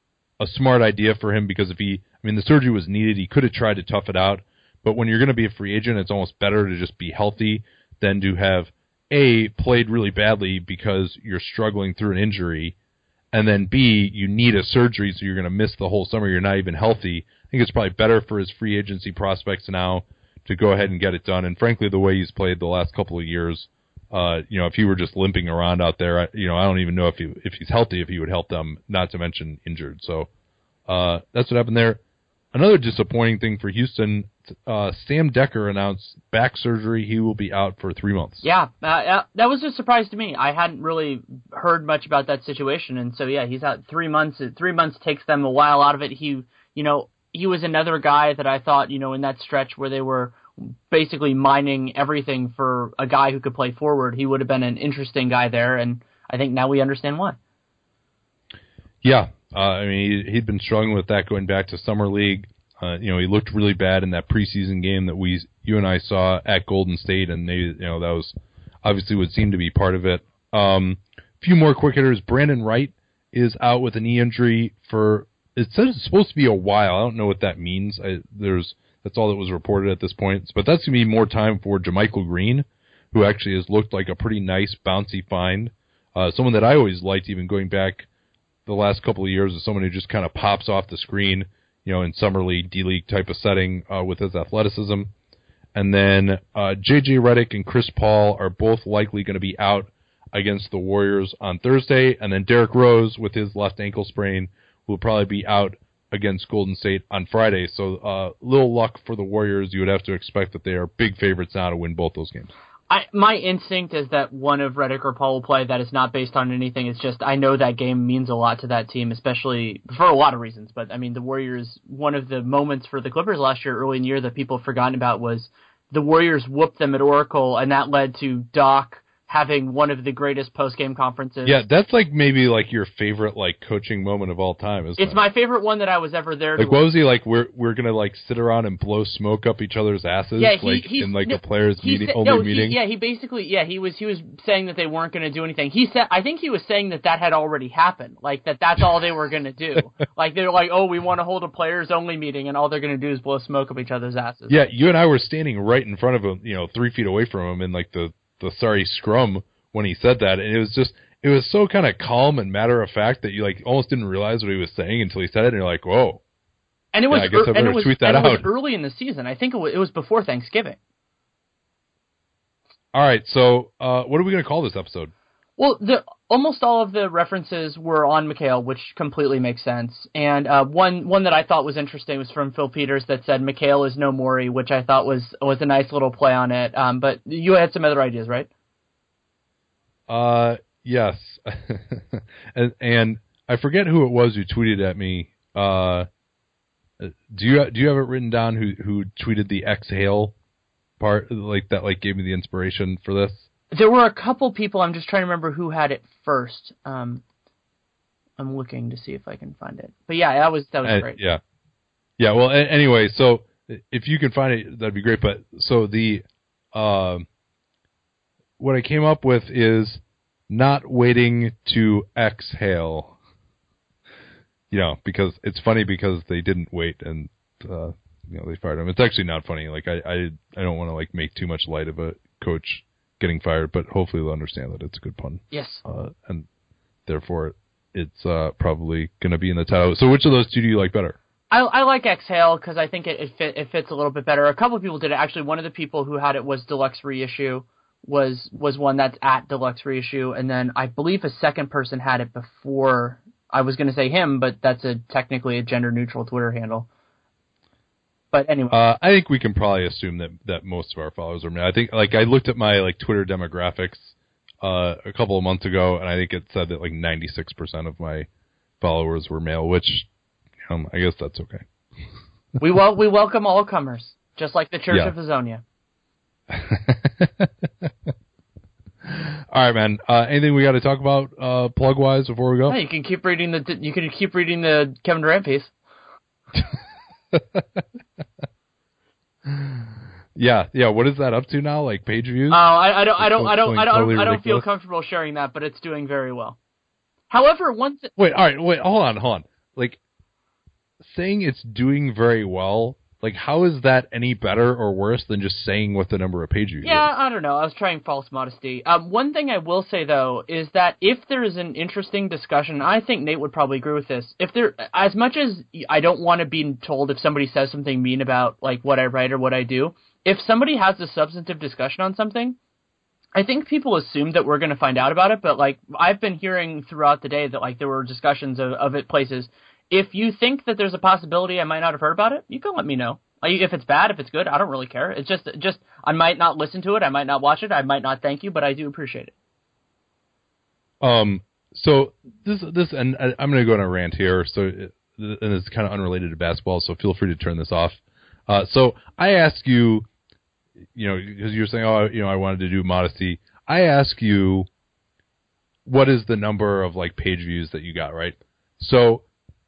a smart idea for him because if he, I mean, the surgery was needed, he could have tried to tough it out, but when you're going to be a free agent, it's almost better to just be healthy than to have, A, played really badly because you're struggling through an injury, and then B, you need a surgery, so you're going to miss the whole summer. You're not even healthy. I think it's probably better for his free agency prospects now to go ahead and get it done. And frankly, the way he's played the last couple of years, uh, you know, if he were just limping around out there, I, you know, I don't even know if he if he's healthy, if he would help them. Not to mention injured. So uh, that's what happened there. Another disappointing thing for Houston, uh, Sam Decker announced back surgery. He will be out for three months. Yeah, uh, that was a surprise to me. I hadn't really heard much about that situation, and so yeah, he's out three months. Three months takes them a while out of it. He, you know, he was another guy that I thought, you know, in that stretch where they were basically mining everything for a guy who could play forward, he would have been an interesting guy there, and I think now we understand why. Yeah. Uh, I mean, he, he'd been struggling with that going back to Summer League. Uh, you know, he looked really bad in that preseason game that we, you and I saw at Golden State, and they, you know, that was obviously would seem to be part of it. Um, a few more quick hitters. Brandon Wright is out with a knee injury for, it says it's supposed to be a while. I don't know what that means. I, there's, that's all that was reported at this point. But that's going to be more time for JaMychal Green, who actually has looked like a pretty nice, bouncy find. Uh, someone that I always liked, even going back the last couple of years, is someone who just kind of pops off the screen, you know, in Summer League, D-League type of setting uh, with his athleticism. And then uh, J J Redick and Chris Paul are both likely going to be out against the Warriors on Thursday. And then Derrick Rose, with his left ankle sprain, will probably be out against Golden State on Friday. So uh, little luck for the Warriors. You would have to expect that they are big favorites now to win both those games. I, my instinct is that one of Redick or Paul will play. That is not based on anything. It's just I know that game means a lot to that team, especially for a lot of reasons. But, I mean, the Warriors, one of the moments for the Clippers last year, early in the year, that people have forgotten about was the Warriors whooped them at Oracle, and that led to Doc having one of the greatest post-game conferences. Yeah, that's like maybe like your favorite like coaching moment of all time, isn't It's it? my favorite one that I was ever there to. Like, what was he like? We're we're gonna like sit around and blow smoke up each other's asses, Yeah, he, like he, in like no, the players' he meeting said, only no, meeting. He, yeah, he basically, yeah, he was he was saying that they weren't going to do anything. He said, I think he was saying that that had already happened, like that that's all they were going to do. Like they're like, oh, we want to hold a players only meeting, and all they're going to do is blow smoke up each other's asses. Yeah, you and I were standing right in front of him, you know, three feet away from him in like the the sorry scrum when he said that, and it was just, it was so kind of calm and matter of fact that you like almost didn't realize what he was saying until he said it, and you're like, whoa. And it was, yeah, I guess I and better it was, tweet that and it out. was early in the season. I think it was, it was before Thanksgiving. All right, so uh, what are we going to call this episode? Well, the almost all of the references were on McHale, which completely makes sense. And uh, one one that I thought was interesting was from Phil Peters that said McHale is no Morey, which I thought was was a nice little play on it. Um, but you had some other ideas, right? Uh, yes. and, and I forget who it was who tweeted at me. Uh, do you do you have it written down who who tweeted the exhale part, like that, like gave me the inspiration for this? There were a couple people. I'm just trying to remember who had it first. Um, I'm looking to see if I can find it. But yeah, that was that was and, great. Yeah, yeah. Well, a- anyway, so if you can find it, that'd be great. But so the uh, what I came up with is not waiting to exhale. You know, because it's funny because they didn't wait and uh, you know they fired him. It's actually not funny. Like I I, I don't want to like make too much light of a coach getting fired, but hopefully they'll understand that it's a good pun. Yes. Uh, and therefore, it's uh, probably going to be in the title. So which of those two do you like better? I, I like Exhale because I think it it, fit, it fits a little bit better. A couple of people did it. Actually, one of the people who had it was Deluxe Reissue, was was one that's at Deluxe Reissue, and then I believe a second person had it before. I was going to say him, but that's a technically a gender-neutral Twitter handle. But anyway. Uh, I think we can probably assume that, that most of our followers are male. I think, like, I looked at my, like, Twitter demographics uh, a couple of months ago, and I think it said that, like, ninety-six percent of my followers were male, which... Um, I guess that's okay. we wel- we welcome all comers, just like the Church yeah. of Azonia. All right, man. Uh, anything we got to talk about uh, plug wise before we go? Yeah, you can keep reading the you can keep reading the Kevin Durant piece. yeah, yeah. What is that up to now? Like page views? Oh, I, I don't, I don't, I don't, I don't, totally I don't feel ridiculous. comfortable sharing that, but it's doing very well. However, once it- wait, all right, wait, hold on, hold on. Like. Saying it's doing very well, like how is that any better or worse than just saying what the number of page views yeah, is? I don't know. I was trying false modesty. Um, one thing I will say though is that if there is an interesting discussion, I think Nate would probably agree with this. If there, as much as I don't want to be told if somebody says something mean about like what I write or what I do, if somebody has a substantive discussion on something, I think people assume that we're going to find out about it. But like I've been hearing throughout the day that like there were discussions of, of it places. If you think that there's a possibility I might not have heard about it, you can let me know. If it's bad, if it's good, I don't really care. It's just, just I might not listen to it, I might not watch it, I might not thank you, but I do appreciate it. Um. So this, this, and I'm going to go on a rant here. So, and it's kind of unrelated to basketball. So feel free to turn this off. Uh. So I ask you, you know, because you're saying, oh, you know, I wanted to do modesty. I ask you, what is the number of like page views that you got, right? So.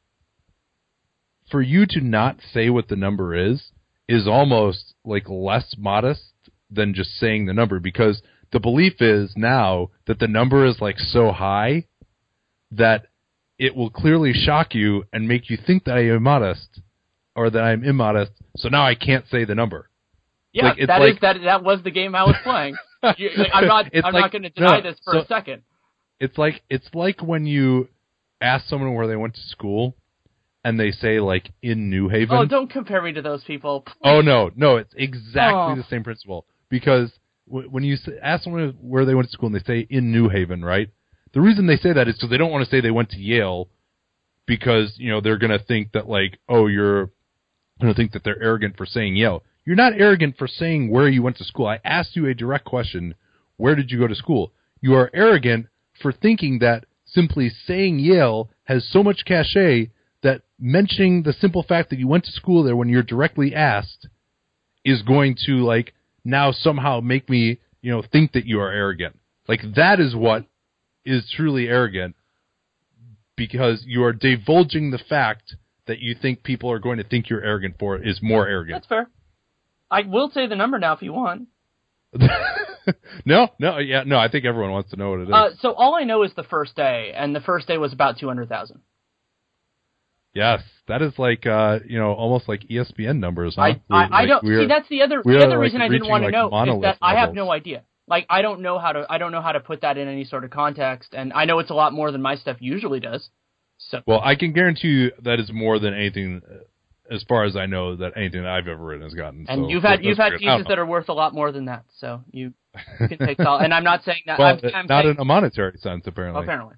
For you to not say what the number is, is almost like less modest than just saying the number, because the belief is now that the number is like so high that it will clearly shock you and make you think that I am modest or that I'm immodest. So now I can't say the number. Yeah, like, that like, is that. That was the game I was playing. you, like, I'm not. It's I'm like, not going to deny no, this for so a second. It's like it's like when you ask someone where they went to school. And they say, like, in New Haven. Oh, don't compare me to those people. Please. Oh, no. No, it's exactly oh. the same principle. Because w- when you say, ask someone where they went to school and they say in New Haven, right? The reason they say that is because they don't want to say they went to Yale because, you know, they're going to think that, like, oh, you're going to think that they're arrogant for saying Yale. You're not arrogant for saying where you went to school. I asked you a direct question. Where did you go to school? You are arrogant for thinking that simply saying Yale has so much cachet that mentioning the simple fact that you went to school there when you're directly asked is going to, like, now somehow make me, you know, think that you are arrogant. Like, that is what is truly arrogant, because you are divulging the fact that you think people are going to think you're arrogant for it is more arrogant. That's fair. I will say the number now if you want. no, no, yeah, no, I think everyone wants to know what it is. Uh, so all I know is the first day, and the first day was about two hundred thousand. Yes, that is like uh, you know, almost like E S P N numbers. Huh? I, I, like, I don't see. That's the other the other like reason I didn't want to like know is that I have levels. no idea. Like I don't know how to I don't know how to put that in any sort of context, and I know it's a lot more than my stuff usually does. So well, I can guarantee you that is more than anything, as far as I know, that anything that I've ever written has gotten. And so you've had that's you've had great. pieces that are worth a lot more than that. So you, you can take all. And I'm not saying that. well, I'm, I'm not saying, in a monetary sense, apparently. Apparently.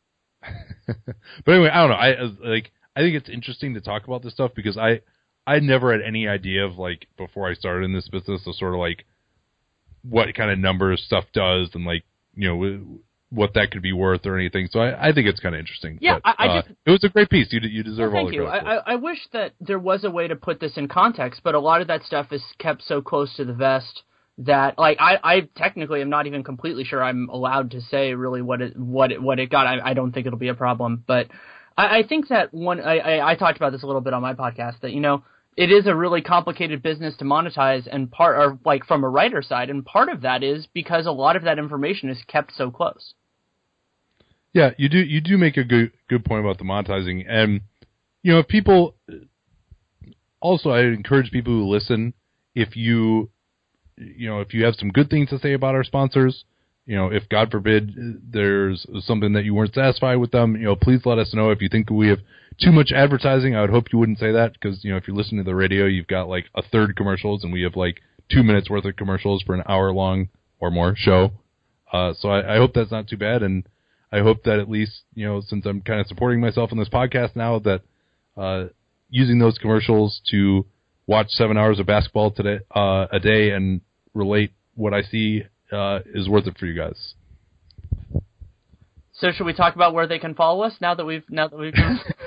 But anyway, I don't know. I like. I think it's interesting to talk about this stuff because I, I never had any idea of, like, before I started in this business, of sort of like what kind of numbers stuff does and, like, you know, what that could be worth or anything. So I, I think it's kind of interesting. Yeah, but, I, I uh, just, it was a great piece. You you deserve well, all thank the you. credit. I, I, I wish that there was a way to put this in context, but a lot of that stuff is kept so close to the vest that, like, I, I technically am not even completely sure I'm allowed to say really what it what it what it got. I, I don't think it'll be a problem, but I, I think that one I, I, I talked about this a little bit on my podcast that, you know, it is a really complicated business to monetize, and part, or like from a writer side, and part of that is because a lot of that information is kept so close. Yeah, you do you do make a good good point about the monetizing, and you know, if people also, I encourage people who listen, if you you know, if you have some good things to say about our sponsors, you know, if God forbid there's something that you weren't satisfied with them, you know, please let us know. If you think we have too much advertising, I would hope you wouldn't say that, because, you know, if you're listening to the radio, you've got like a third commercials, and we have like two minutes worth of commercials for an hour long or more show. Uh, so I, I hope that's not too bad, and I hope that at least, you know, since I'm kind of supporting myself in this podcast now, that uh, using those commercials to watch seven hours of basketball today uh, a day and relate what I see uh, is worth it for you guys. So should we talk about where they can follow us now that we've now that we've?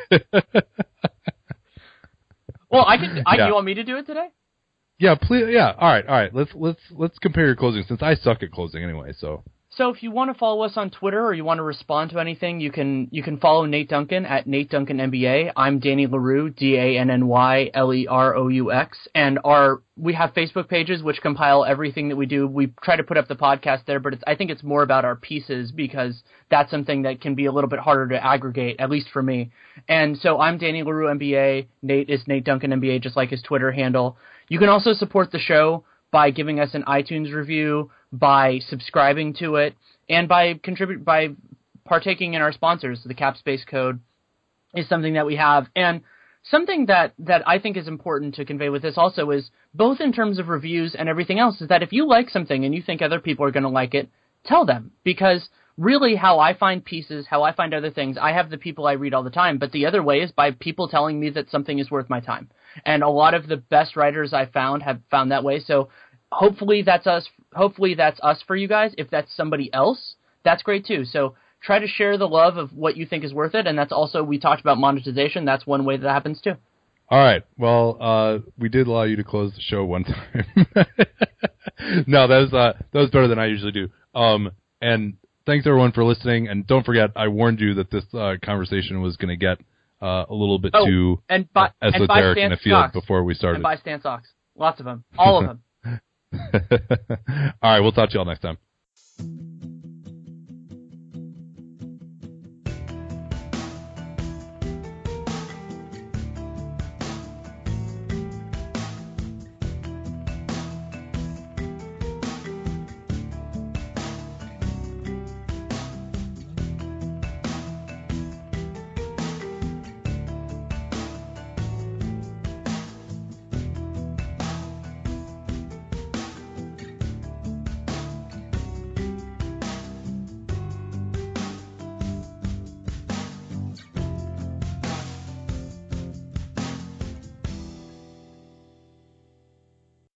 Well, I can. I, yeah. You want me to do it today? Yeah, please. Yeah, all right, all right. Let's let's let's compare your closing, since I suck at closing anyway. So. So if you want to follow us on Twitter, or you want to respond to anything, you can you can follow Nate Duncan at Nate Duncan N B A. I'm Danny Leroux, D A N N Y L E R O U X, and our we have Facebook pages which compile everything that we do. We try to put up the podcast there, but it's, I think it's more about our pieces, because that's something that can be a little bit harder to aggregate, at least for me. And so I'm Danny Leroux N B A. Nate is Nate Duncan N B A, just like his Twitter handle. You can also support the show by giving us an iTunes review, by subscribing to it, and by contribute by partaking in our sponsors. The Cap Space Code is something that we have, and something that, that I think is important to convey with this also is, both in terms of reviews and everything else, is that if you like something and you think other people are going to like it, tell them. Because really how I find pieces, how I find other things, I have the people I read all the time, but the other way is by people telling me that something is worth my time. And a lot of the best writers I found have found that way, so hopefully that's us. Hopefully that's us for you guys. If that's somebody else, that's great too. So try to share the love of what you think is worth it, and that's also, we talked about monetization. That's one way that happens too. All right. Well, uh, we did allow you to close the show one time. No, that was uh, that was better than I usually do. Um, and thanks everyone for listening. And don't forget, I warned you that this uh, conversation was going to get uh, a little bit oh, too and buy, uh, esoteric in the field socks. before we started. And buy Stan socks. Lots of them. All of them. All right. We'll talk to you all next time.